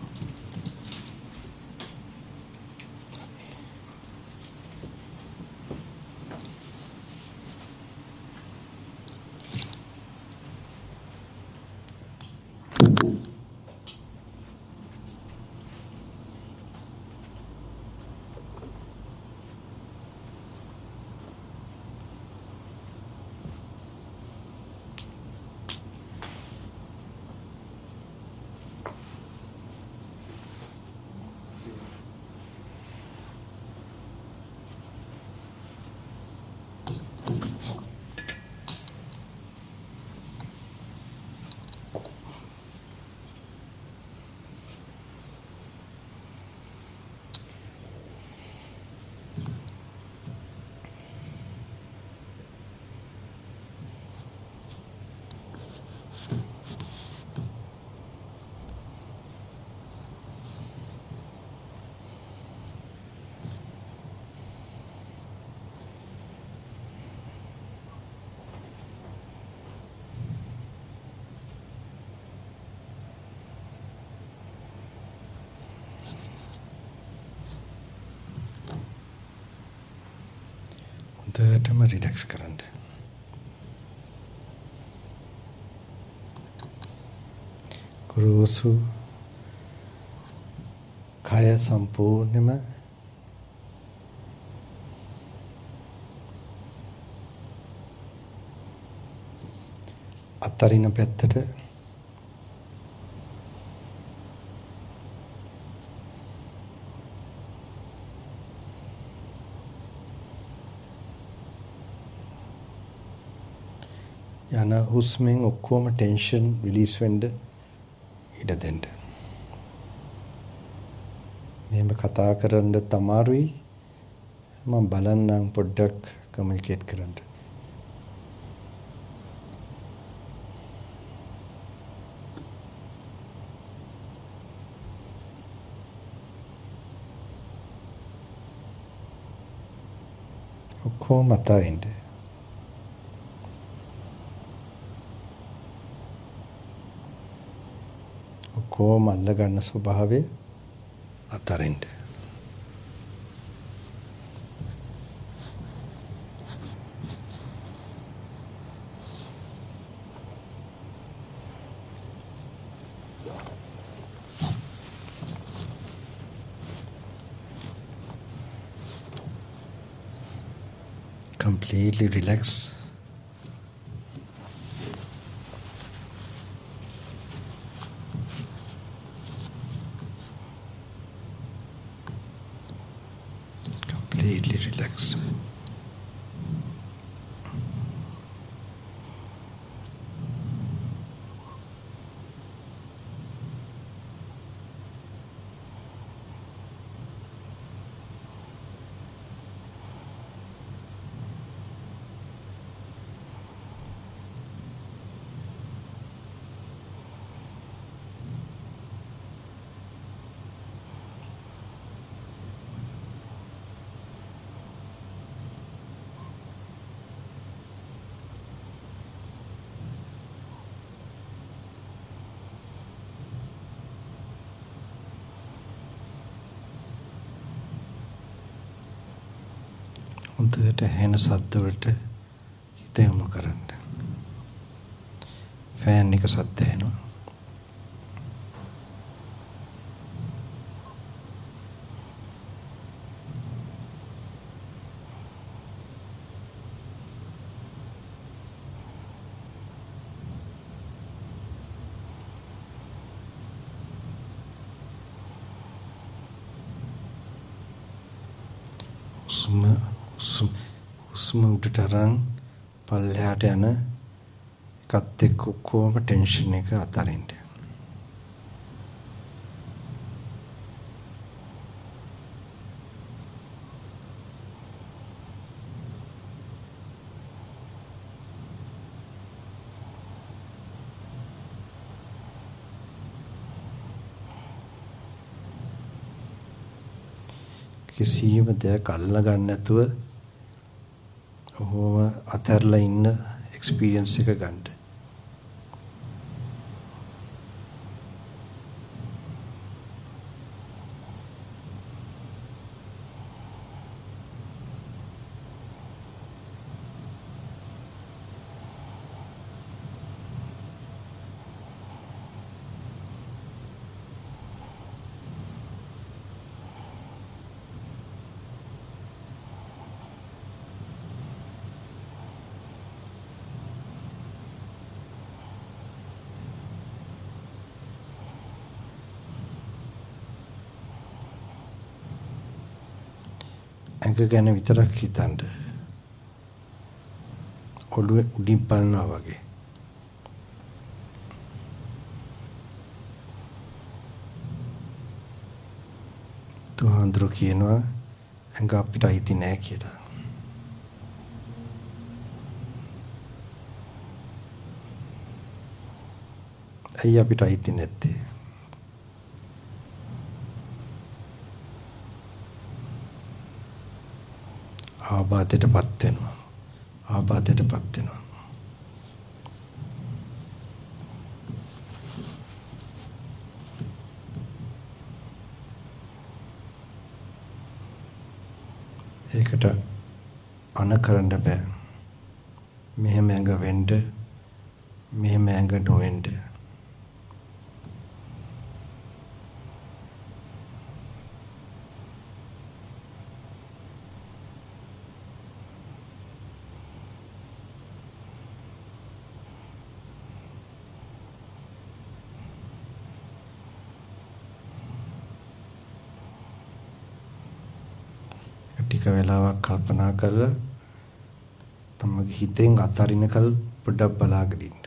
[SPEAKER 2] හොඳටම රිලැක්ස් කරන්න. ගුරුසු කය සම්පූර්ණයෙන්ම අතරින පැත්තට යන හුස්මෙන් ඔක්කොම ටෙන්ෂන් රිලීස් වෙන්න ඉඩ දෙන්න. මේව කතා කරන්න තමාරුයි. මම බලන්නම් පොඩ්ඩක් කමියුනිකේට් කරන්න. ඔක්කොම අතරින්ද ඔක්කොම අල්ල ගන්න ස්වභාවය අතරින්ද completely relax. Completely relaxed. හොඳට ඇහෙන සද්ද වලට හිත යොමු කරන්න. ෆෑන් එක සද්ද ඇහෙනවා. හුස්ම උඩට අරන් පල්ලෙහාට යන එකත් එක්ක ඔක්කොම ටෙන්ෂන් එක අතරින්ද. කිසියම් දෙයක් අල්ල ගන්න නැතුව ඔහොම අතහැරලා ඉන්න එක්ස්පීරියන්ස් එක ගන්න. ඇඟ ගැන විතරක් හිතන්න. ඔළුවේ උඩින් බලනවා වගේ. තුහාඳුරු කියනවා ඇඟ අපිට අයිති නෑ කියලා. ඇයි අපිට අයිති නැත්තේ? ආබාධයටපත් වෙනවා. ආබාධයටපත් වෙනවා. ඒකට අනකරන්න බෑ. මෙහෙම ඇඟ වෙන්න, මෙහෙම ඇඟ නොවෙන්න. ටික වෙලාවක් කල්පනා කරලා තමගේ හිතෙන් අතරිනකල් පොඩ්ඩක් බලාගෙන ඉන්න.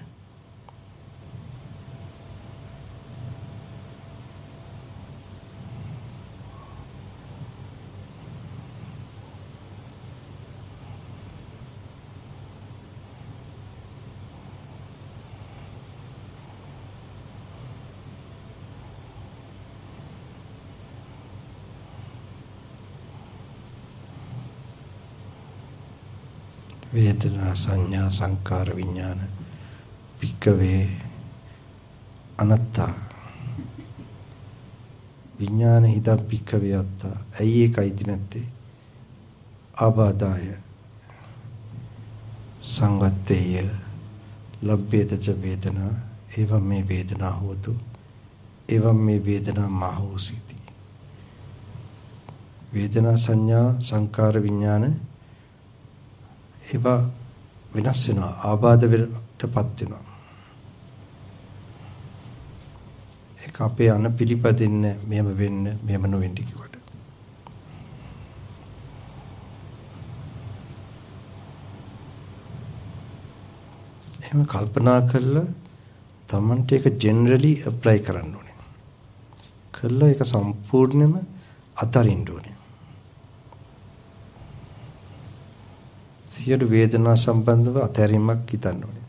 [SPEAKER 2] වේදනා සංඥා සංකාර විඥාන පික්කවේ අනත්තා විඥාන හිත පික්කවේ අත්තා. ඇයි ඒකයිද නැත්තේ? ආබාධාය සංගත්තේය ලබ්බේතච වේදනා එවම් මේ වේදනා හෝතු එවම් මේ වේදනා මහෝසිති. වේදනා සංඥා සංකාර විඥාන ඒවා වෙනස් වෙනවා, ආබාධ වලටපත් වෙනවා. ඒක අපේ අන පිළිපදින්න මෙහෙම වෙන්න මෙහෙම නොවෙන්න කිව්වට. එහෙම කල්පනා කළා තමන්ට ඒක ජෙනරලි ඇප්ලයි කරන්න ඕනේ. කළා ඒක සම්පූර්ණයෙන්ම අතරින්න ඕනේ. සියලු වේදනා සම්බන්ධව අතහැරීමක් හිතන්න ඕනේ.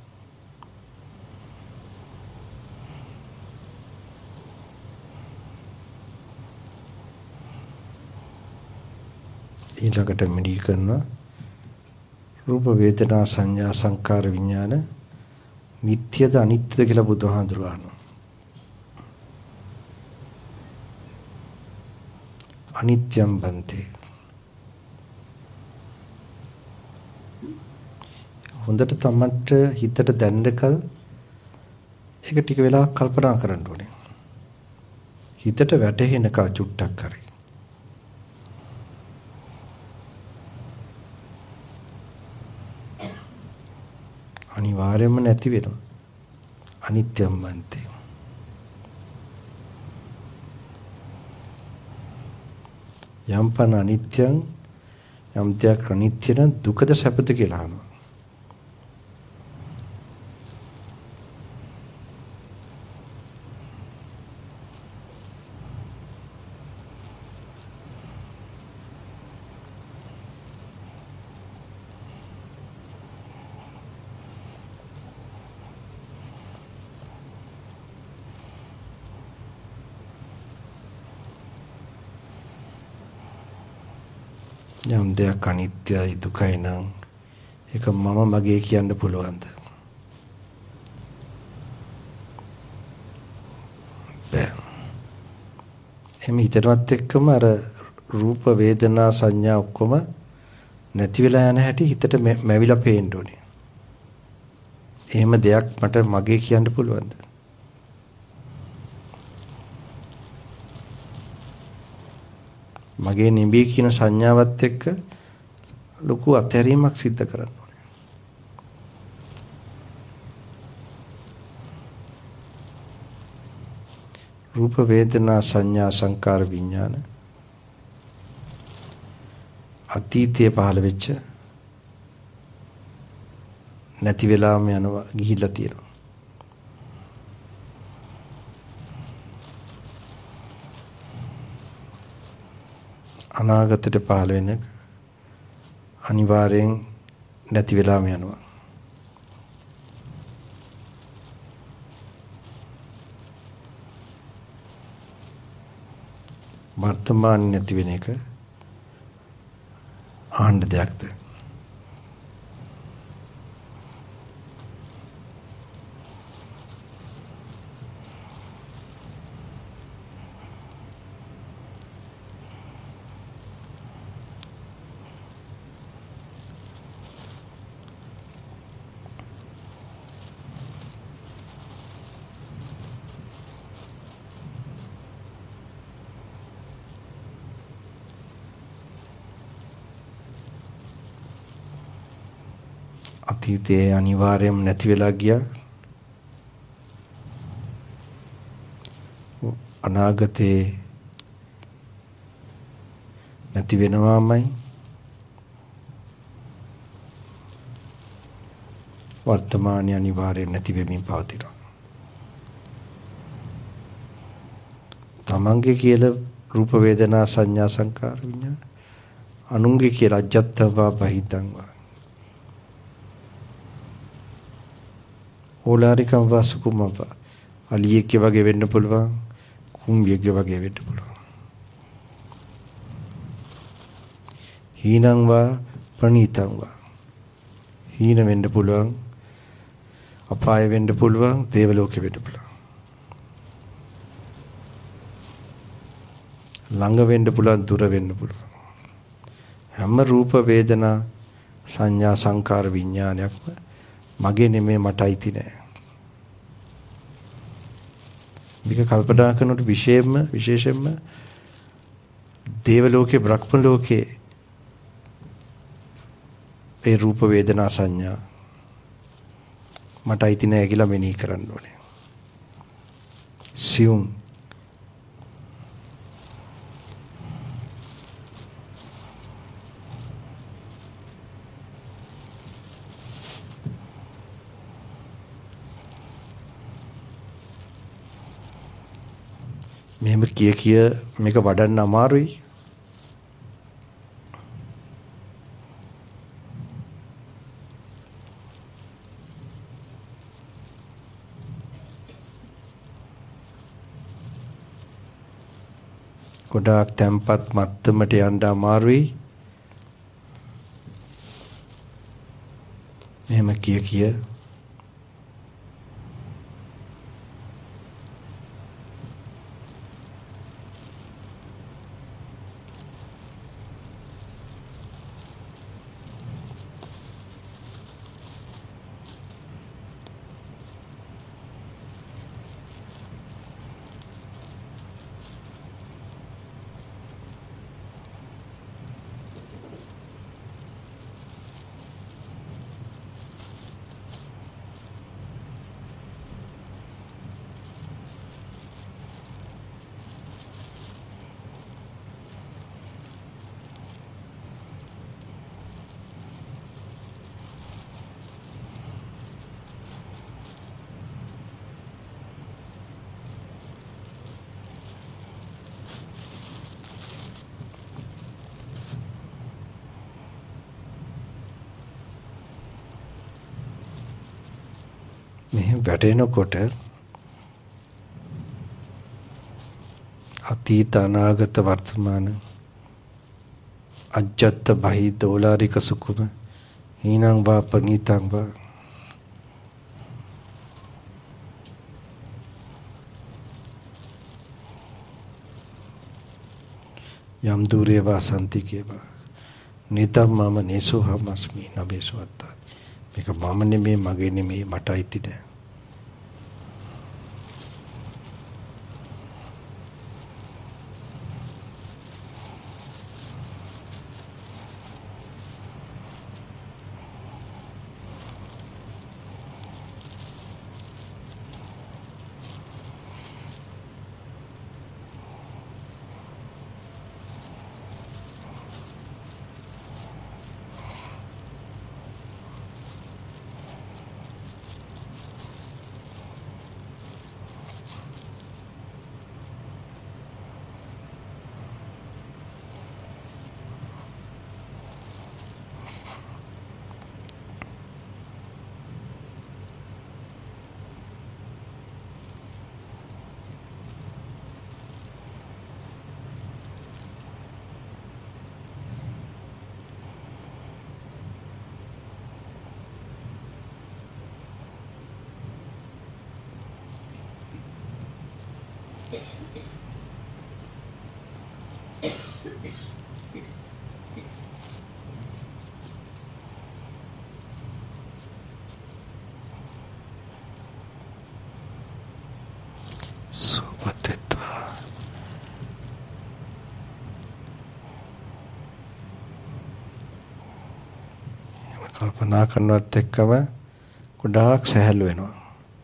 [SPEAKER 2] ඊළඟට මෙඩි කරනවා රූප වේදනා සංඥා සංකාර විඥාන නිට්ටයද අනිත්‍යද කියලා බුදුහාඳුර අහනවා. අනිත්‍යම් බන්තේ. හොඳට තමන්ට හිතට දැනෙන්නකල් ඒක ටික වෙලාවක් කල්පනා කරන්න ඕනේ. හිතට වැටහෙනකල් චුට්ටක් කරේ. අනිවාර්යයෙන්ම නැති වෙනවා. අනිත්‍යම් මන්තේ. යම්පන අනිත්‍යං යම් දෙයක් අනිත්‍ය නම් දුකද සැපද කියලා අහනවා. යම් දෙයක් අනිත්‍යයි දුකයි නම් ඒක මම මගේ කියන්න පුළුවන්ද? බෑ. එමෙ හිතනවත් එක්කම අර රූප වේදනා සංඥා ඔක්කොම නැති වෙලා යන හැටි හිතට මැවිලා පේන්න ඕනේ. එහෙම දෙයක් මට මගේ කියන්න පුළුවන්ද? මගේ නිබී කියන සංඥාවත් එක්ක ලොකු අතහැරීමක් සිද්ධ කරන්න ඕනේ. රූප වේදනා සංඥා සංකාර විඥාන අතීතයේ පහළ වෙච්ච නැති වෙලාවම යනවා ගිහිල්ලා තියෙනවා. අනාගතයට පහළ වෙන අනිවාර්යෙන් නැති වෙලාම යනවා. වර්තමාන නැති වෙන එක ආණ්ඩ දෙයක්ද? අතීතයේ අනිවාර්යයෙන්ම නැති වෙලා ගියා. අනාගතේ නැති වෙනවාමයි. වර්තමානයේ අනිවාර්යයෙන් නැති වෙමින් පවතිනවා. තමන්ගේ කියලා රූප වේදනා සංඥා සංකාර විඥාන, අනුන්ගේ කියලා අජත්තවා බහිතංවා, ඕලාරිකම් වාසුකුමවා, අලියෙක් වගේ වෙන්න පුළුවන්, කුඹියෙක් වගේ වෙන්න පුළුවන්. හීනංවා ප්‍රණීතංවා, හීන වෙන්න පුළුවන්, අපාය වෙන්න පුළුවන්, දේව ලෝකෙ වෙන්න පුළුවන්. ළඟ වෙන්න පුළුවන්, දුර වෙන්න පුළුවන්. හැම රූප වේදනා සංඥා සංකාර විඥානයක්ම මගේ නෙමෙයි, මට අයිති නෑ. මේක කල්පනා කරනකොට විශේෂයෙන්ම දේව ලෝකේ බ්‍රහ්ම ලෝකේ ඒ රූප වේදනා සංඥා මට අයිති නෑ කියලා මෙනෙහි කරන්න ඕනේ. සියුම් මෙහෙම කිය මේක වඩන්න අමාරුයි. ගොඩාක් තැම්පත් මත්තමට යන්න අමාරුයි. මෙහෙම කිය මෙහෙම වැටෙනකොට අතීත අනාගත වර්තමාන අජ්ජත් බහි දෝලාරික සුකුම හීනං වා ප්‍රණීතං වා යම් දුරේ වාසන්තිකේවා නිතම් මම නේසෝ හමස්මි නබේසෝ අත්තා. මේක මම නෙමෙයි, මගේ නෙමෙයි, මට අයිති නෑ. කල්පනා කරනවත් එක්කම ගොඩාක් සැහැල්ලු වෙනවා.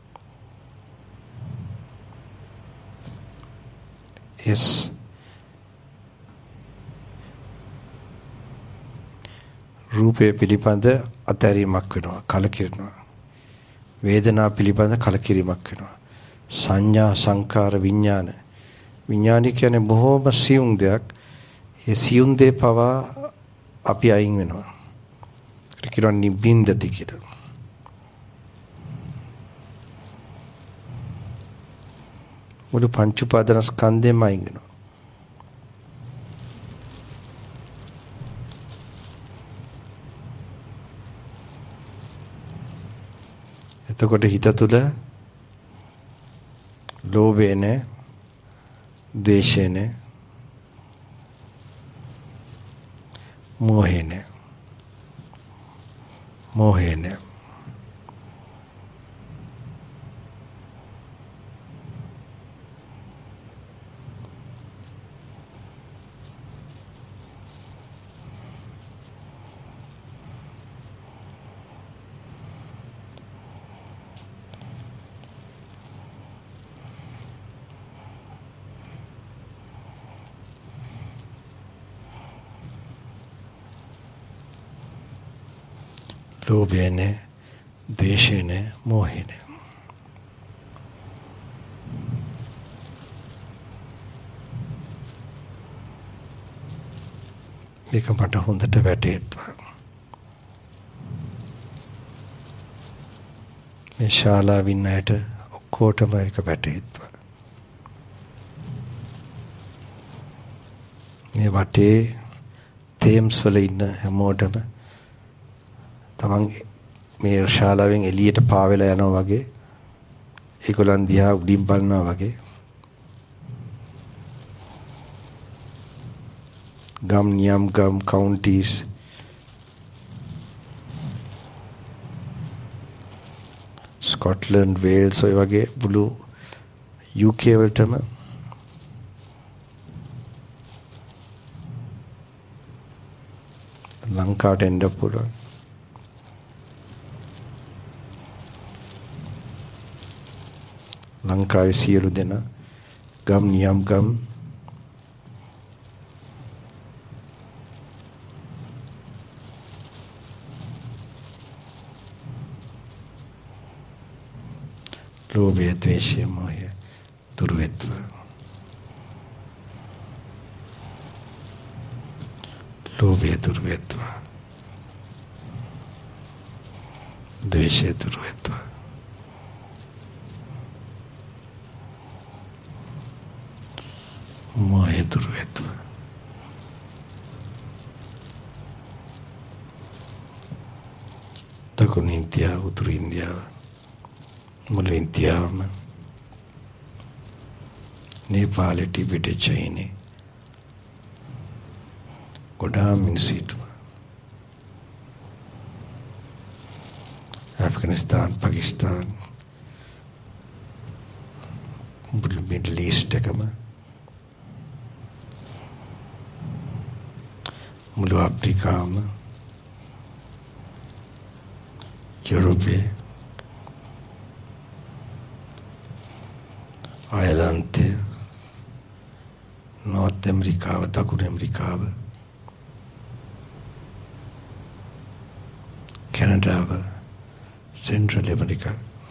[SPEAKER 2] රූපය පිළිබඳ අතැරීමක් වෙනවා, කලකිරෙනවා. වේදනා පිළිබඳ කලකිරීමක් වෙනවා. සංඥා, සංකාර, විඥාන. විඥානි කියන්නේ බොහෝම සියුම් දෙයක්. ඒ සියුම් දේ පවා අපි අයින් වෙනවා. ඒක කියනවා නිබ්බින්දති කියලා. මුළු පංච උපාදාන ස්කන්ධෙම අයින් වෙනවා. එතකොට හිත තුළ ලෝභය නැහැ, ද්වේෂය නැහැ, මෝහය නැහැ. මෝහය නැහැ. ලෝභය නැහැ, ද්වේෂය නැහැ, මෝහය නැහැ. මේක මට හොඳට වැටහෙත්වා. මේ ශාලාවින් අයට ඔක්කොටම ඒක වැටහෙත්වා. මේ වටේ තේම්ස් වල ඉන්න හැමෝටම තමන් මේ ශාලාවෙන් එළියට පාවෙලා යනවා වගේ, ඒගොල්ලන් දිහා උඩින් බලනවා වගේ, ගම් නියම් ගම් කවුන්ටිස් ස්කොට්ලන්ඩ් වේල්ස් ඔය වගේ බුළු UK වලටම ලංකාවට එන්න පුළුවන්. ලංකාවේ සියලු දෙනා ගම් නියම් ගම් ලෝභය, ද්වේෂය, මෝහය දුරු වෙත්වා. ලෝභය දුරු වෙත්වා. ද්වේෂය දුරු වෙත්වා. මෝහය දුරු වෙත්වා. දකුණු ඉන්දියාව, උතුරු ඉන්දියාව, මුළු ඉන්දියාවම, නේපාලෙ, ටිබෙට්, චීනෙ ගොඩාක් මිනිස්සු හිටුවා. ඇෆ්ගනිස්තාන්, පාකිස්තාන්, මුළු මිඩල් ඊස්ට් එකම, මුළු අප්‍රිකාවම, යුරෝපේ, අයර්ලන්තේ, නෝර්ත් ඇමරිකාව, දකුණු ඇමරිකාව, කැනඩාව, සෙන්ට්‍රල් ඇමරිකා,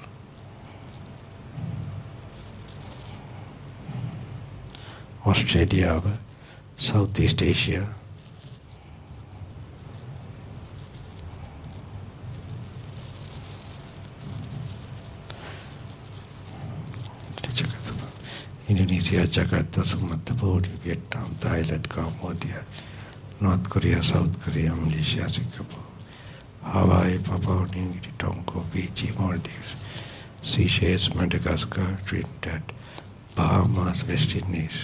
[SPEAKER 2] ඔස්ට්‍රේලියාව, south east Asia, Indonesia, Jakarta, Sumatra, Vietnam, Thailand, Cambodia, North Korea, South Korea, Malaysia, Singapore, Hawaii, Papua New Guinea, Tonga, Fiji, Maldives, Seychelles, Madagascar, Trinidad, Bahamas, West Indies.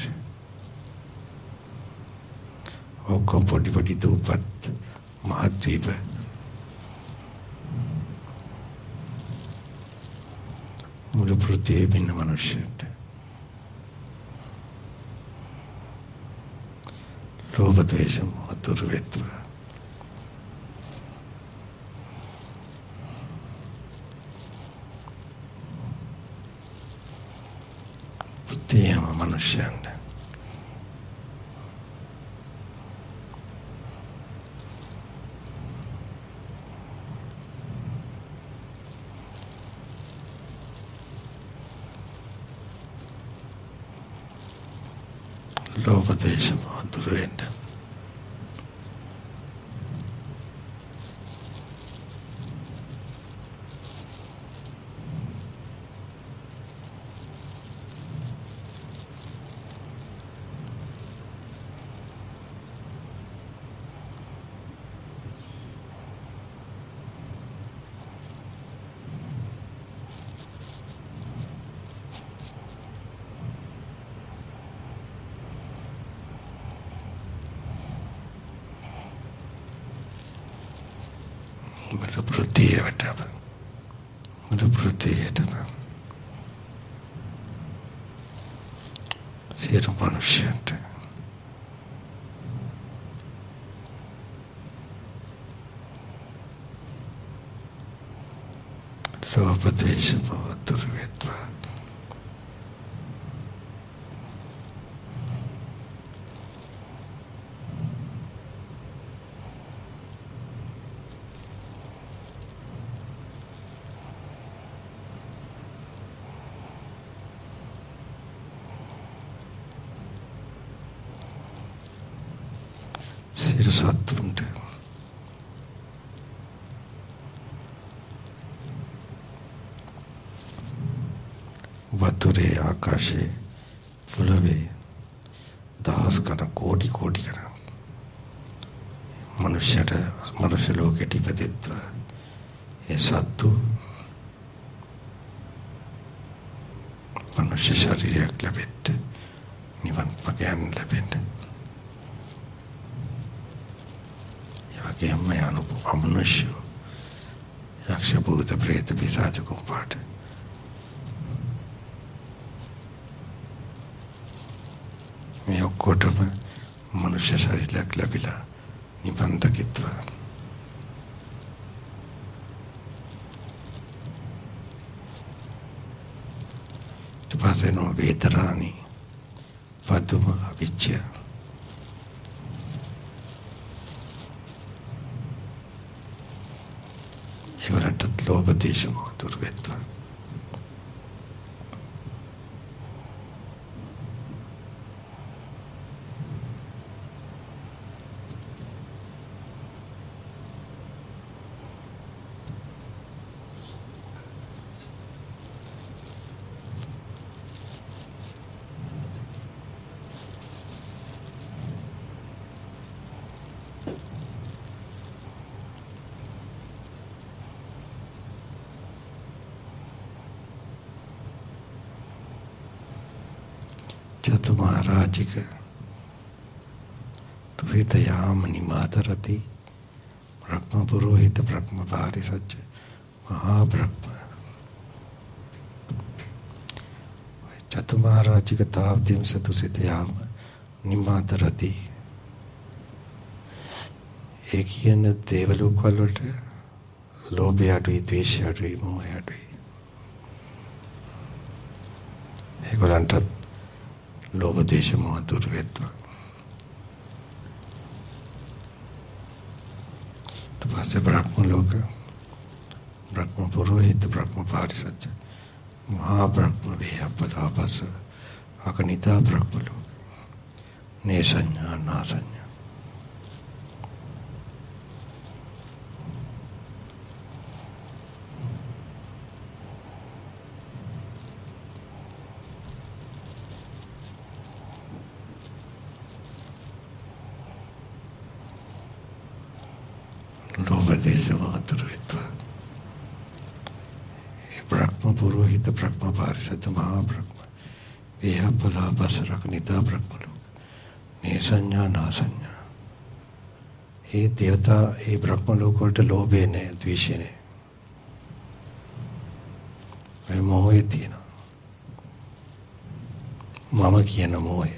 [SPEAKER 2] ඔක්කොම පොඩි පොඩි දූපත් මහද්වීප මුළු පෘථිවියේ ඉන්න මනුෂ්‍යයන්ට ලෝභ ද්වේෂ දුරු වෙත්වා. ප්‍රතියම මනුෂ්‍යයන්ට ලෝභ දේශ මොහ දුර වෙන්න සියලු මනුෂ්‍යයන්ට ලෝභ ද්වේෂ මොහ දුර වේත්වා සියලු සත්තුන්ට වතුරේ ආකාශයේ පොළවේ දහස් ගණන් කෝටි ගණන් මනුෂ්‍ය ලෝකෙට ඉපදෙත්වා ඒ සත්තු මනුෂ්‍ය ශරීරයක් ලැබෙන්න නිවන් මාර්ගයන් ලැබෙන්න එවැගේම අමනුෂ්‍ය යක්ෂ භූත ප්‍රේත පිසාච කුම්පාට මේ ඔක්කොටම මනුෂ්‍ය ශරීරයක් ලැබිලා නිවන් දකිත්වා ඊපස්සේ වේතරාණි පදුම අවිච්ඡය ඒවලටත් ලෝභ දේශ මොහ දුර වෙත්වා චතුමාරාජික තුසිත යාම නිමාතරති බ්‍රහ්ම පුරෝහිත බ්‍රහ්ම පාරිසච්ච මහා බ්‍රහ්ම චතුමාරාජික තාවදීම් සතුසිත යාම නිමාතරති ඒ කියන දේවලෝක වලට ලෝභය අඩුයි ද්වේෂය අඩුයි මෝහය අඩුයි ඒගොල්ලන්ටත් ලෝභ දේශ මොහ දුර වෙත්වා ඊපස්සේ බ්‍රහ්ම ලෝක බ්‍රහ්ම පුරෝහිත බ්‍රහ්ම පාරිසච්ච මහා බ්‍රහ්ම වේයප්පලාපස අකනිතා බ්‍රහ්ම ලෝක නේසඤ්ඤා නාසඤ්ඤා ලෝභ දේශ මොහ දුර වෙත්වා බ්‍රහ්ම පුරෝහිත බ්‍රහ්ම පාරිසච්ච මහා බ්‍රහ්ම වේයප්පලාපස අකනිතා බ්‍රහ්ම ලෝක නේසඤ්ඤා නාසඤ්ඤා ඒ දේවතා ඒ බ්‍රහ්ම ලෝක වලට ලෝභය නැහැ ද්වේෂය නැහැ ඒ මොහය තියෙනවා මම කියන මොහය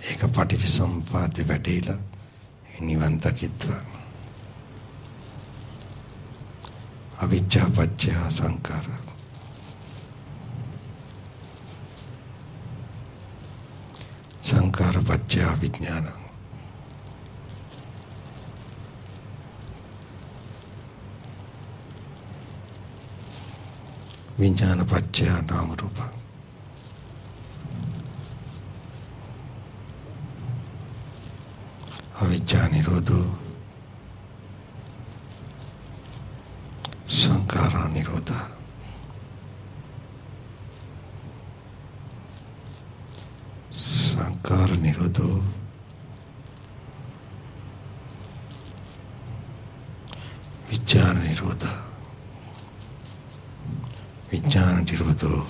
[SPEAKER 2] ඒක පටිච්චසමුප්පාදේ වැටීලා නිවන් දකිත්වා. අවිජ්ජා පත්‍ය සංඛාරා. සංඛාර පත්‍ය විඥාන. විඥාන පත්‍ය නාම රූප. අවිජ්ජා නිරෝධෝ සංඛාරා නිරෝධා. සංඛාර නිරෝධෝ විඥාන නිරෝධා. විඥාන නිරෝධෝ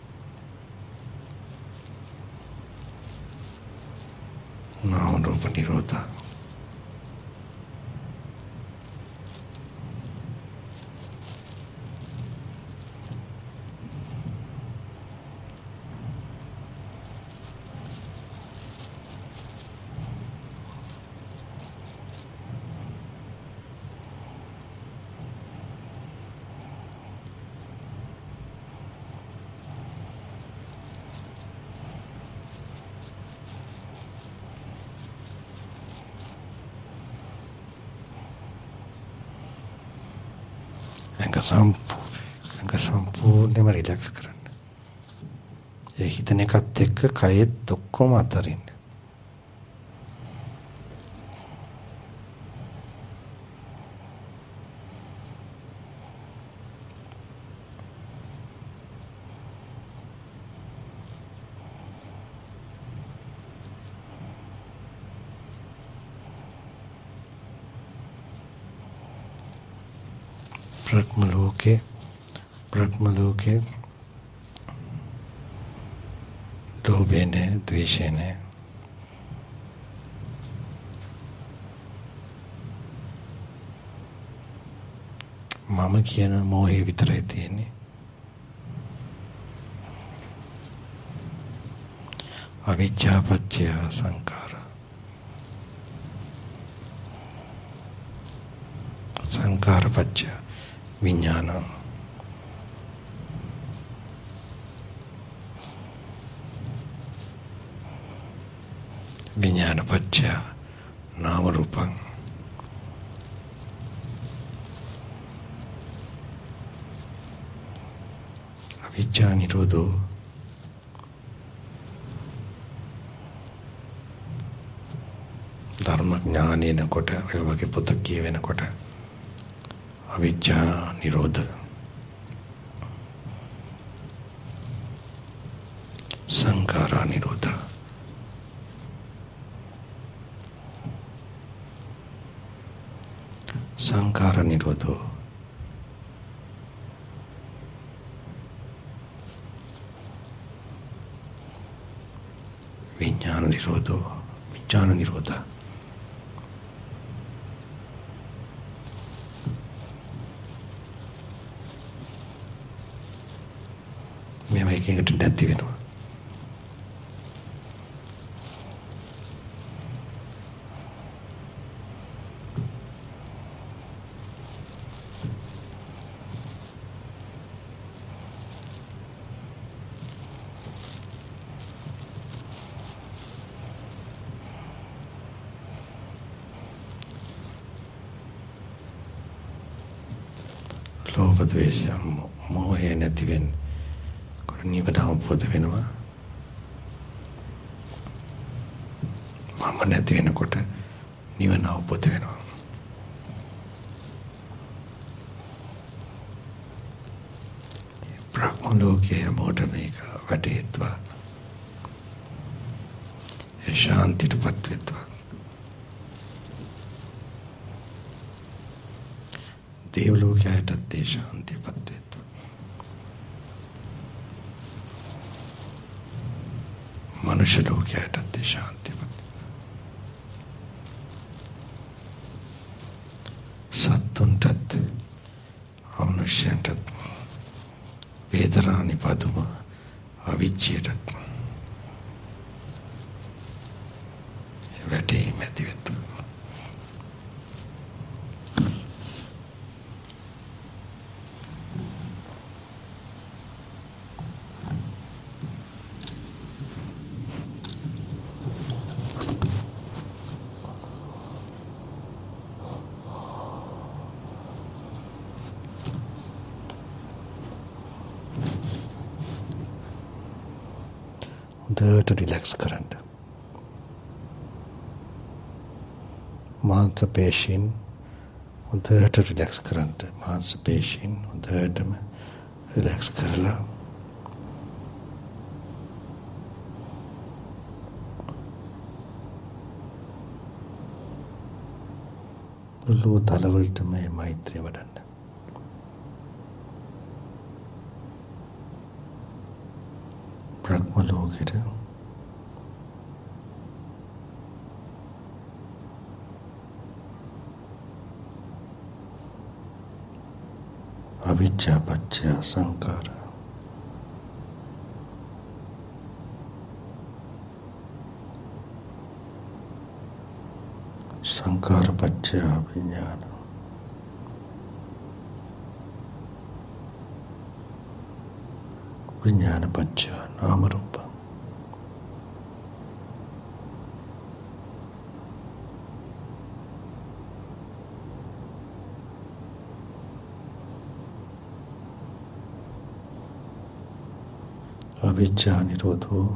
[SPEAKER 2] නාම රූප නිරෝධා. සම්පූර්ණයෙන්ම රිලැක්ස් කරන්න. ඒ හිතන එකත් එක්ක කයෙත් ඔක්කොම අතරින්. බ්‍රහ්ම ලෝකේ ලෝභය නැහැ, ද්වේෂය නැහැ. මම කියන මෝහය විතරයි තියෙන්නේ. අවිජ්ජා පත්‍ය සංඛාරා. සංඛාර පත්‍ය විඥාන. විඥාන පත්‍ය නාම රූපං. අවිජ්ජා නිරෝධෝ ධර්ම ඥානේනකොට ඔය වගේ පොත කියවෙනකොට අවිජ්ජා නිරෝධ සංඛාරා නිරෝධ සංඛාර නිරෝධෝ විඥාන නිරෝධෝ විඥාන නිරෝධ මේවා එකකට නැති වෙනවා. ලෝභ ද්වේෂ මොහය නැති වෙන්නේ නිවන අවබෝධ වෙනවා. මම නැති වෙනකොට නිවන අවබෝධ වෙනවා. බ්‍රහ්ම ලෝකයේ මොට මේක වැටේත්වා. ඒ ශාන්තියටපත් වෙත්වා. දේව ලෝකයටත් ඒ ශාන්තියපත් වෙත්වා. මනුෂ්‍ය ලෝකයටත් ශාන්තියපත්. සත්තුන්ටත් අමනුෂ්‍යයන්ටත් වේදනානි පදුම අවිච්ඡයටත් වැටීම ඇති වෙත. හොඳට රිලැක්ස් කරන්න. මාංශ පේශීන් හොඳට රිලැක්ස් කරන්න. මාංශ පේශීන් හොඳටම රිලැක්ස් කරලා මුළු තලවලටම මේ මෛත්‍රිය වඩන්න. බ්‍රහ්ම ලෝකෙට අවිජ්ජා පත්‍ය සංඛාර සංඛාර පත්‍ය විඥාන විඥාන පත්‍ය නාම රූප අවිජ්ජා නිරෝධෝ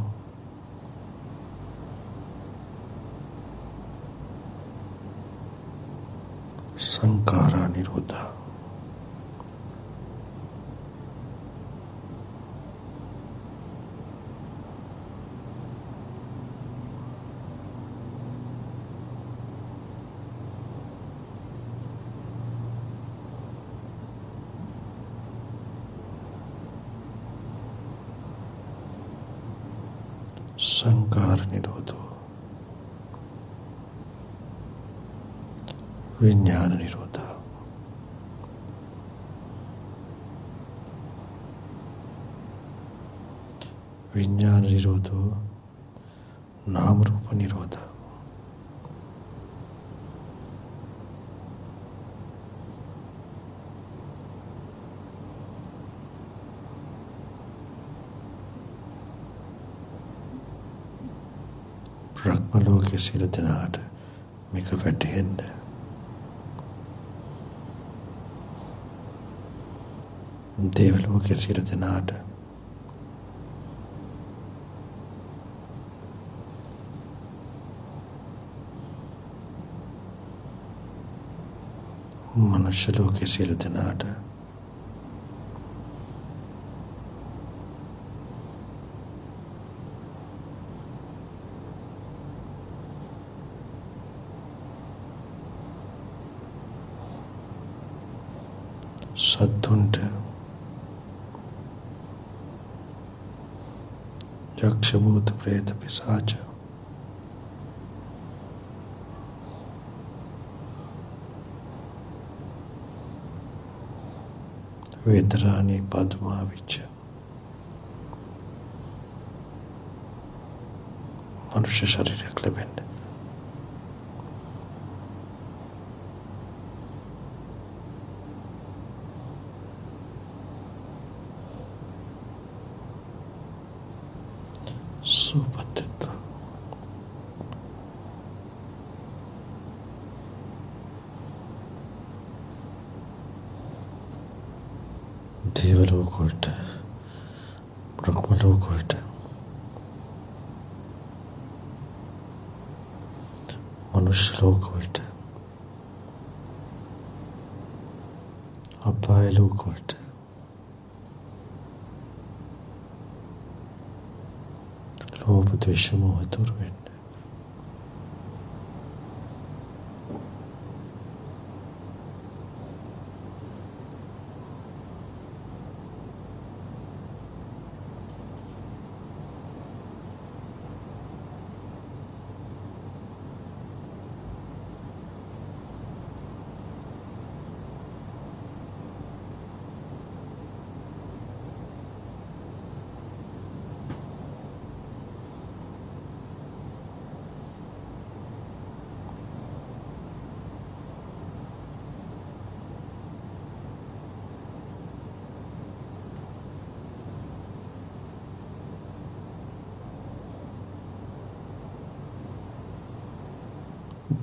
[SPEAKER 2] සංඛාරා නිරෝධා සංඛාර නිරෝධෝ විඥාන නිරෝධා විඥාන නිරෝධෝ නාම රූප නිරෝධා බ්‍රහ්ම ලෝකයේ සියලු දෙනාට මේක වැටහෙන්න. දේව ලෝකයේ සියලු දෙනාට මනුෂ්‍ය ලෝකයේ සියලු දෙනාට සත්තුන්ට යක්ෂ භූත ප්‍රේත පිසාච වේදරාණී පදුමා විච්ච මනුෂ්‍ය ශරීරයක් ලැබෙන්න. සුපත්ත දේව ලෝක වලට බ්‍රහ්ම ලෝක වලට මනුෂ්‍ය ලෝක වලට අපාය ලෝක වලට ලෝභ ද්වේෂ මෝහ දුරු වෙන්න.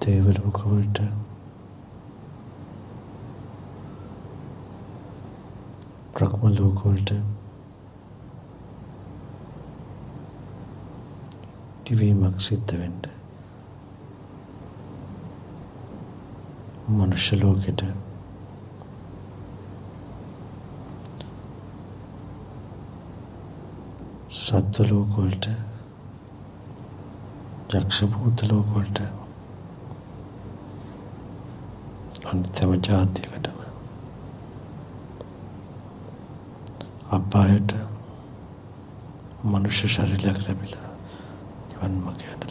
[SPEAKER 2] දේව ලෝක වලට, බ්‍රහ්ම ලෝක වලට, දිවීමක් සිද්ධ වෙන්න, මනුෂ්‍ය ලෝකෙට සත්ව ලෝක වලට, යක්ෂ භූත ලෝක වලට, අනිත්‍යම ජාතියකටම, අපායට මනුෂ්‍ය ශරීරයක් ලැබිලා නිවන් මාර්ගයට